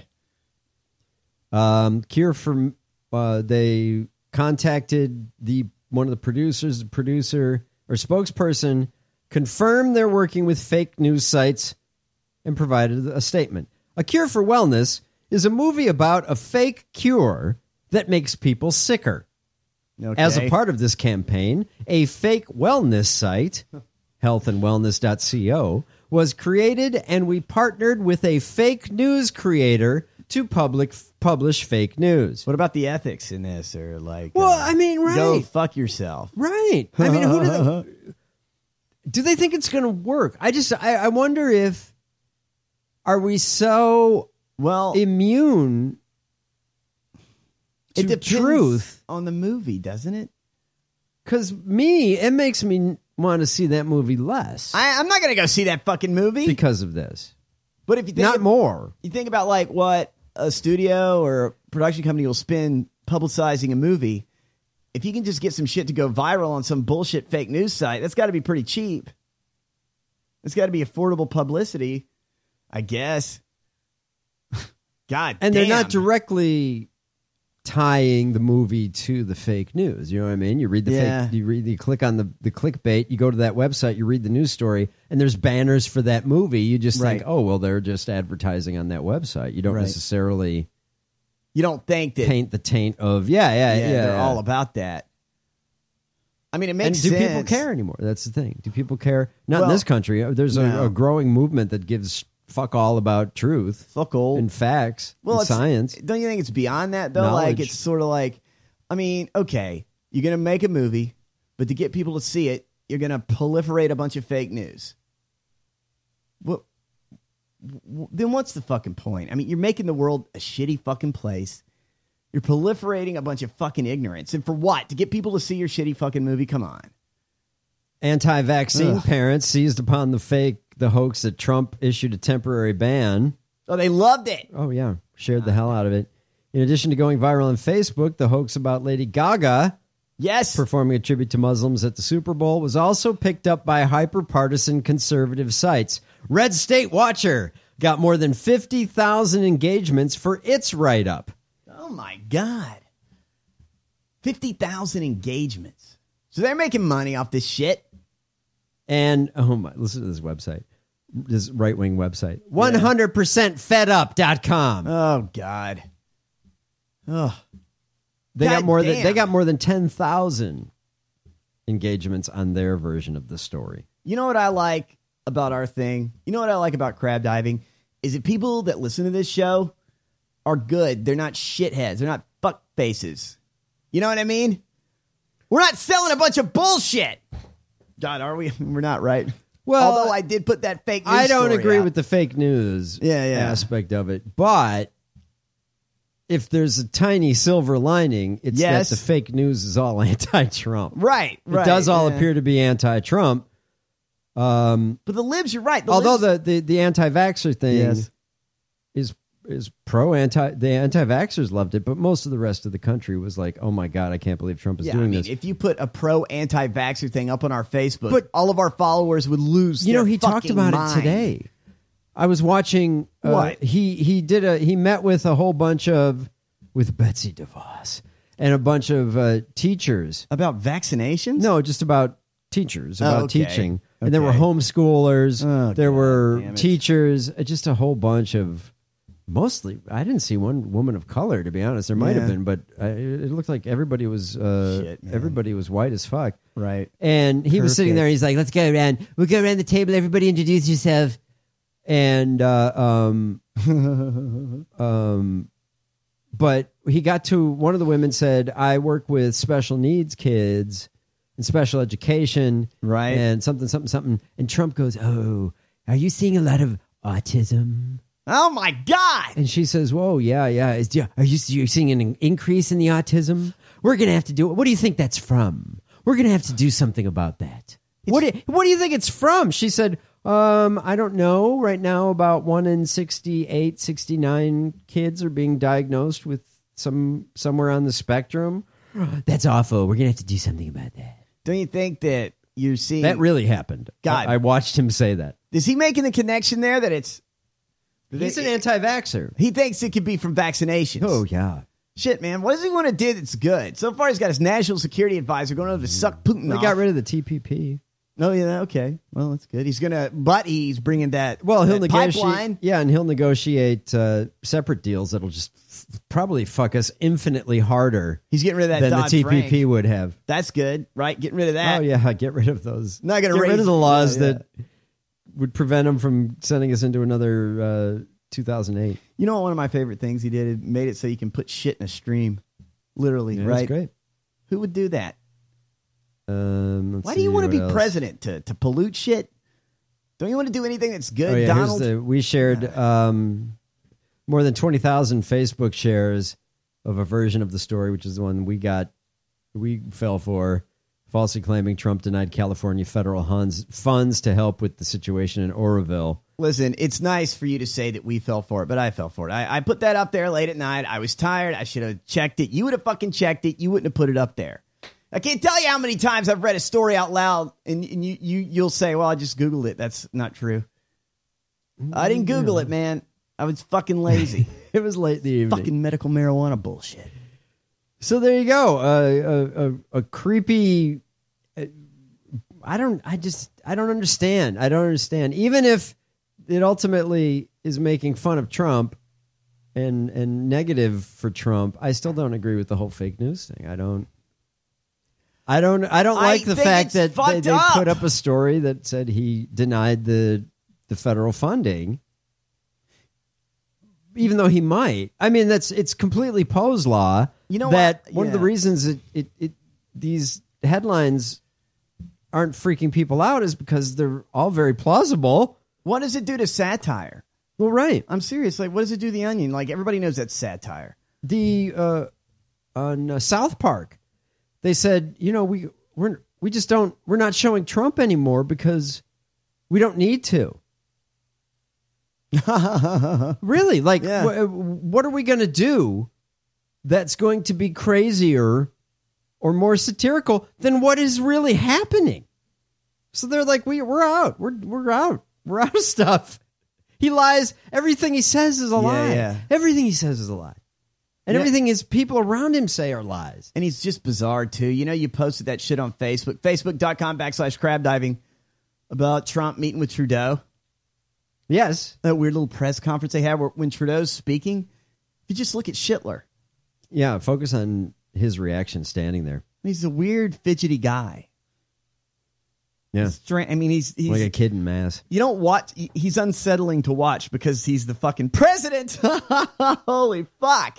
Cure for they contacted one of the producers, producer or spokesperson, confirmed they're working with fake news sites and provided a statement. A Cure for Wellness is a movie about a fake cure that makes people sicker. Okay. As a part of this campaign, a fake wellness site, healthandwellness.co, was created, and we partnered with a fake news creator to publish fake news. What about the ethics in this? Or right. Go fuck yourself. Right. I mean, do they think it's going to work? I wonder if, are we so immune it depends truth on the movie, doesn't it? Because it makes me want to see that movie less. I'm not going to go see that fucking movie because of this. But if you think more, you think about like what a studio or a production company will spend publicizing a movie. If you can just get some shit to go viral on some bullshit fake news site, that's got to be pretty cheap. It's got to be affordable publicity, I guess. God, and they're not directly tying the movie to the fake news. You know what I mean? You read the you click on the clickbait, you go to that website, you read the news story, and there's banners for that movie. You just think, oh, well, they're just advertising on that website. You don't necessarily You don't think that paint the taint of yeah. They're all about that. I mean, it makes sense. And do people care anymore? That's the thing. Do people care? Not in this country. There's a growing movement that gives fuck all about truth, fuck all, and facts, and science. Don't you think it's beyond that though? Knowledge. Like it's sort of like, I mean, okay, you're gonna make a movie, but to get people to see it, you're gonna proliferate a bunch of fake news. Well, then what's the fucking point? I mean, you're making the world a shitty fucking place. You're proliferating a bunch of fucking ignorance. And for what? To get people to see your shitty fucking movie? Come on. Anti-vaccine parents seized upon the hoax that Trump issued a temporary ban. Oh, they loved it. Oh, yeah. Shared the hell out of it. In addition to going viral on Facebook, the hoax about Lady Gaga performing a tribute to Muslims at the Super Bowl was also picked up by hyper-partisan conservative sites. Red State Watcher got more than 50,000 engagements for its write-up. Oh, my God. 50,000 engagements. So they're making money off this shit. And, listen to this website. This right-wing website. 100%fedup.com. Oh, God. Oh. They got more than 10,000 engagements on their version of the story. You know what I like about our thing? You know what I like about crab diving? Is that people that listen to this show are good. They're not shitheads. They're not fuck faces. You know what I mean? We're not selling a bunch of bullshit. God, are we? We're not, right? Well, although I did put that fake news I don't story agree out. with the fake news aspect of it. But if there's a tiny silver lining, it's that the fake news is all anti-Trump. Right. It does all appear to be anti-Trump. But the libs, you're right. Although the anti-vaxxer thing is pro-anti. The anti-vaxxers loved it, but most of the rest of the country was like, oh my God, I can't believe Trump is doing this. If you put a pro-anti-vaxxer thing up on our Facebook, but all of our followers would lose he talked about mind. it today. I was watching what? He met with a whole bunch with Betsy DeVos and a bunch of teachers. About vaccinations? No, just about teachers, about teaching. And there were homeschoolers, there were teachers, just a whole bunch of. Mostly, I didn't see one woman of color, to be honest. There might have been, but it looked like everybody was everybody was white as fuck. Right. And he was sitting there. He's like, "Let's go around. We'll go around the table. Everybody introduce yourself." And but he got to one of the women said, "I work with special needs kids and special education, right? And something." And Trump goes, "Oh, are you seeing a lot of autism?" Oh, my God. And she says, whoa, yeah. Are you seeing an increase in the autism? We're going to have to do it. What do you think that's from? We're going to have to do something about that. What do you think it's from? She said, I don't know. Right now, about 1 in 68, 69 kids are being diagnosed with somewhere on the spectrum. That's awful. We're going to have to do something about that. Don't you think that you're seeing... That really happened. God. I watched him say that. Is he making the connection there that it's... He's an anti-vaxxer. He thinks it could be from vaccinations. Oh, yeah. Shit, man. What does he want to do that's good? So far, he's got his national security advisor going over to suck Putin off. They got rid of the TPP. Oh, yeah. Okay. Well, that's good. He's bringing that he'll negotiate. Pipeline. Yeah, and he'll negotiate separate deals that'll just probably fuck us infinitely harder. He's getting rid of that than Dodd-Frank. the TPP would have. That's good, right? Getting rid of that. Oh, yeah. Get rid of those. Not gonna get rid of the laws that would prevent him from sending us into another 2008. You know what one of my favorite things he did? It made it so you can put shit in a stream. Literally, yeah, right? That's great. Who would do that? Why do you want to be president? To pollute shit? Don't you want to do anything that's good, oh, yeah, Donald? We shared more than 20,000 Facebook shares of a version of the story, which is the one we fell for, falsely claiming Trump denied California federal funds to help with the situation in Oroville. Listen, it's nice for you to say that we fell for it, but I fell for it. I put that up there late at night. I was tired. I should have checked it. You would have fucking checked it. You wouldn't have put it up there. I can't tell you how many times I've read a story out loud, and you'll say, well, I just Googled it. That's not true. I didn't Google it, man. I was fucking lazy. It was late in the evening. Fucking medical marijuana bullshit. So there you go. A creepy... I don't understand. Even if it ultimately is making fun of Trump, and negative for Trump. I still don't agree with the whole fake news thing. I don't like the fact that they put up a story that said he denied the federal funding, even though he might. I mean, it's completely Poe's law. You know that what? One of the reasons these headlines aren't freaking people out is because they're all very plausible. What does it do to satire? Well, right. I'm serious. Like, what does it do to The Onion? Like, everybody knows that's satire. On South Park, they said, we're not showing Trump anymore because we don't need to. Really? Like, what are we going to do that's going to be crazier or more satirical than what is really happening? So they're like, we're out. We're out. We're out of stuff. He lies. Everything he says is a lie. Yeah. Everything he says is a lie. And everything his people around him say are lies. And he's just bizarre, too. You posted that shit on Facebook. Facebook.com/crabdiving about Trump meeting with Trudeau. Yes. That weird little press conference they had when Trudeau's speaking. If you just look at Schittler. Yeah, focus on his reaction standing there. He's a weird, fidgety guy. Yeah. He's like a kid in mass. You don't watch. He's unsettling to watch because he's the fucking president. Holy fuck.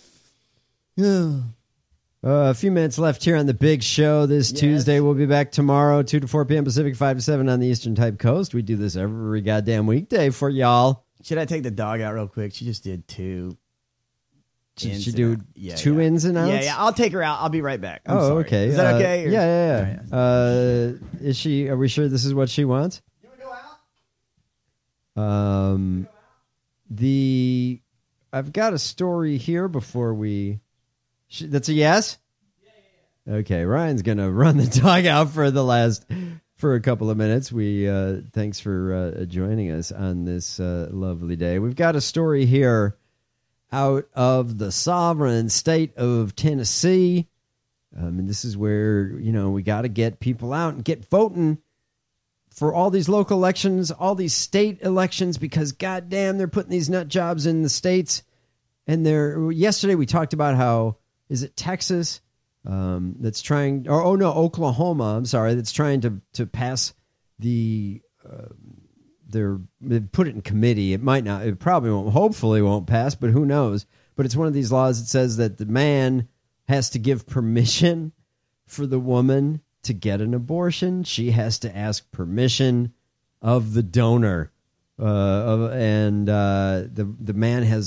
A few minutes left here on the big show this Tuesday. We'll be back tomorrow, 2 to 4 p.m. Pacific, 5 to 7 on the Eastern Type Coast. We do this every goddamn weekday for y'all. Should I take the dog out real quick? She just did 2. Should she do 2 ins and outs? Yeah. I'll take her out. I'll be right back. I'm sorry. Okay. Is that okay? Yeah. Is she? Are we sure this is what she wants? You want to go out? I've got a story here before we. That's a yes? Yeah. Okay, Ryan's going to run the dog out for a couple of minutes. Thanks for joining us on this lovely day. We've got a story here out of the sovereign state of Tennessee. And this is where, we got to get people out and get voting for all these local elections, all these state elections, because goddamn, they're putting these nut jobs in the states. And yesterday we talked about how, is it Texas that's trying, Oklahoma, I'm sorry, that's trying to pass they put it in committee. It probably won't, hopefully won't pass, but who knows? But it's one of these laws that says that the man has to give permission for the woman to get an abortion. She has to ask permission of the donor. The man has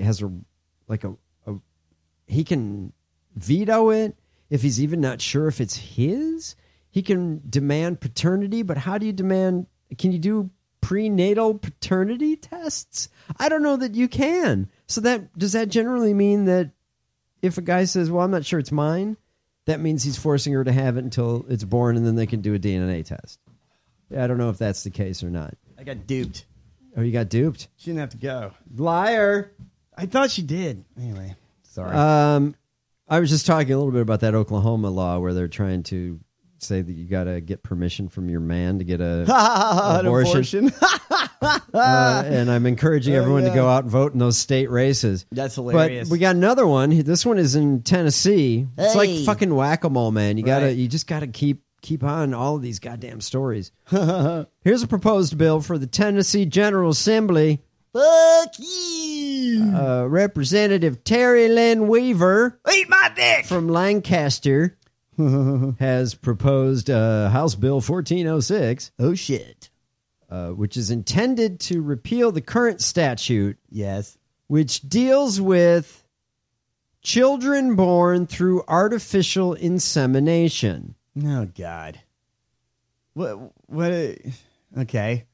he can veto it if he's even not sure if it's his. He can demand paternity, but how do you can you do prenatal paternity tests? I don't know that you can. So does that generally mean that if a guy says, well, I'm not sure it's mine, that means he's forcing her to have it until it's born and then they can do a DNA test? I don't know if that's the case or not. I got duped. Oh, you got duped? She didn't have to go. Liar. I thought she did. Anyway, sorry. I was just talking a little bit about that Oklahoma law where they're trying to say that you got to get permission from your man to get an abortion. And I'm encouraging everyone to go out and vote in those state races. That's hilarious. But we got another one. This one is in Tennessee. It's like fucking whack-a-mole, man. You just got to keep on all of these goddamn stories. Here's a proposed bill for the Tennessee General Assembly. Fuck you. Representative Terry Lynn Weaver. Eat my dick. From Lancaster has proposed House Bill 1406. Oh, shit. Which is intended to repeal the current statute. Yes. Which deals with children born through artificial insemination. Oh, God. What? Okay.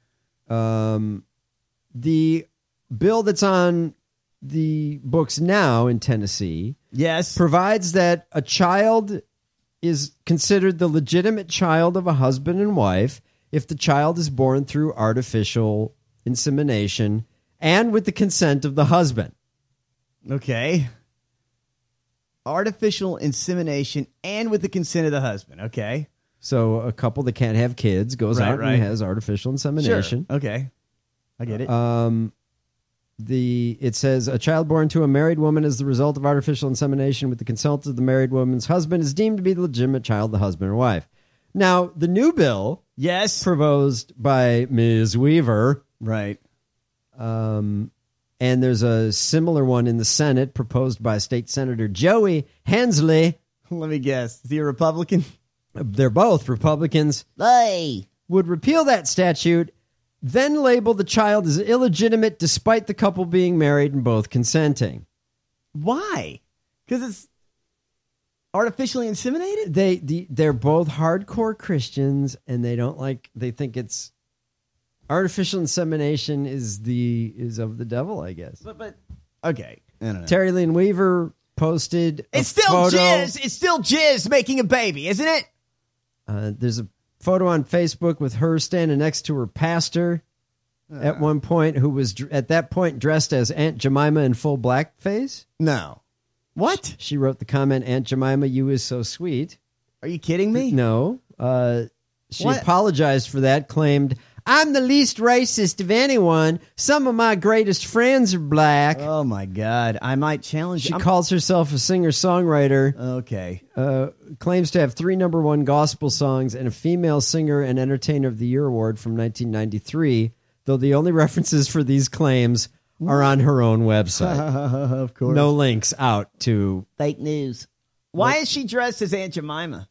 The bill that's on the books now in Tennessee, yes, provides that a child is considered the legitimate child of a husband and wife if the child is born through artificial insemination and with the consent of the husband. Okay. Artificial insemination and with the consent of the husband. Okay. So a couple that can't have kids goes out and has artificial insemination. Sure. Okay. I get it. it says a child born to a married woman as the result of artificial insemination with the consent of the married woman's husband is deemed to be the legitimate child of the husband or wife. Now, the new bill, proposed by Ms. Weaver, right? And there's a similar one in the Senate proposed by State Senator Joey Hensley. Let me guess, is he a Republican? They're both Republicans. Hey, would repeal that statute, then label the child as illegitimate despite the couple being married and both consenting. Why? Because it's artificially inseminated? They're both hardcore Christians, and they think it's artificial insemination is of the devil, I guess. But okay. I don't know. Terry Lynn Weaver posted it's still jizz. It's still jizz making a baby, isn't it? There's a photo on Facebook with her standing next to her pastor at one point, who was at that point dressed as Aunt Jemima in full blackface. No. What? She wrote the comment, Aunt Jemima, you is so sweet. Are you kidding me? No. She apologized for that, claimed, I'm the least racist of anyone. Some of my greatest friends are black. Oh, my God. I might challenge you. She calls herself a singer-songwriter. Okay. Claims to have 3 #1 gospel songs and a Female Singer and Entertainer of the Year award from 1993, though the only references for these claims are on her own website. Of course. No links out to... Fake news. Why is she dressed as Aunt Jemima?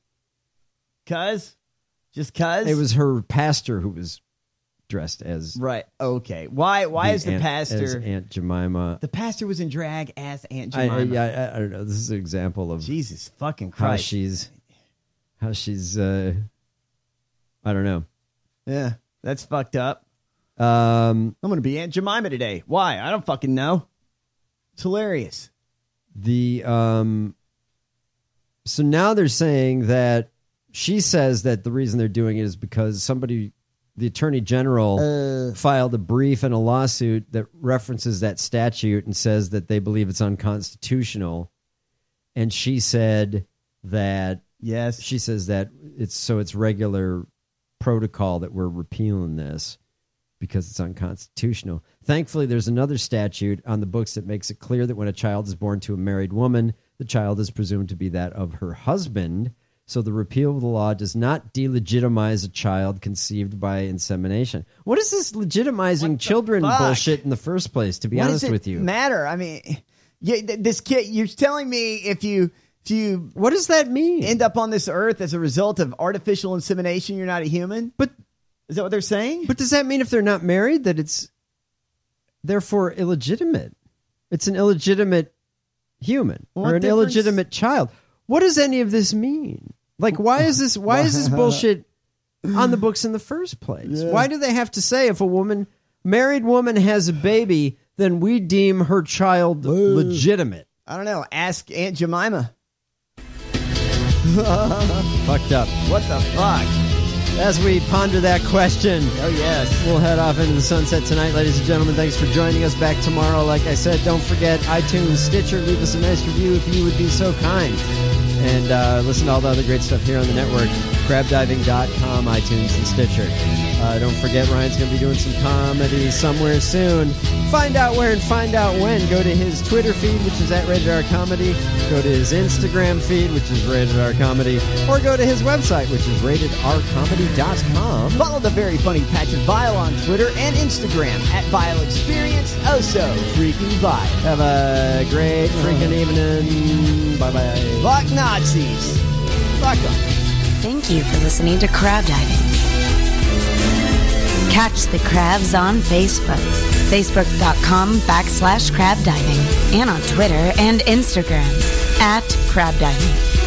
Just cuz? It was her pastor who was dressed as... Right, okay. Why is the pastor... As Aunt Jemima. The pastor was in drag as Aunt Jemima. I don't know. This is an example of... Jesus fucking Christ. How she's I don't know. Yeah, that's fucked up. I'm going to be Aunt Jemima today. Why? I don't fucking know. It's hilarious. So now they're saying that she says that the reason they're doing it is because the Attorney General filed a brief and a lawsuit that references that statute and says that they believe it's unconstitutional. And she said that... Yes. She says that it's regular protocol that we're repealing this because it's unconstitutional. Thankfully, there's another statute on the books that makes it clear that when a child is born to a married woman, the child is presumed to be that of her husband. So the repeal of the law does not delegitimize a child conceived by insemination. What is this legitimizing children bullshit in the first place, to be honest with you? Matter? I mean, this kid, you're telling me if you what does that mean? End up on this earth as a result of artificial insemination, you're not a human? But is that what they're saying? But does that mean if they're not married that it's therefore illegitimate? It's an illegitimate human or an illegitimate child. What does any of this mean? Like, why is this bullshit on the books in the first place? Yeah. Why do they have to say if a married woman has a baby, then we deem her child legitimate? I don't know. Ask Aunt Jemima. Fucked up. What the fuck? As we ponder that question, oh yes, we'll head off into the sunset tonight, ladies and gentlemen. Thanks for joining us. Back tomorrow. Like I said, don't forget iTunes, Stitcher. Leave us a nice review if you would be so kind. And listen to all the other great stuff here on the network. Crabdiving.com, iTunes, and Stitcher. Don't forget, Ryan's going to be doing some comedy somewhere soon. Find out where and find out when. Go to his Twitter feed, which is @RatedRComedy. Go to his Instagram feed, which is RatedRComedy. Or go to his website, which is RatedRComedy.com. Follow the very funny Patrick Vile on Twitter and Instagram @VileExperience. Oh so freaking vile. Have a great freaking evening. Bye-bye. Fuck Nazis. Fuck them. Thank you for listening to Crab Diving. Catch the crabs on Facebook. Facebook.com/crabdiving. And on Twitter and Instagram @crabdiving.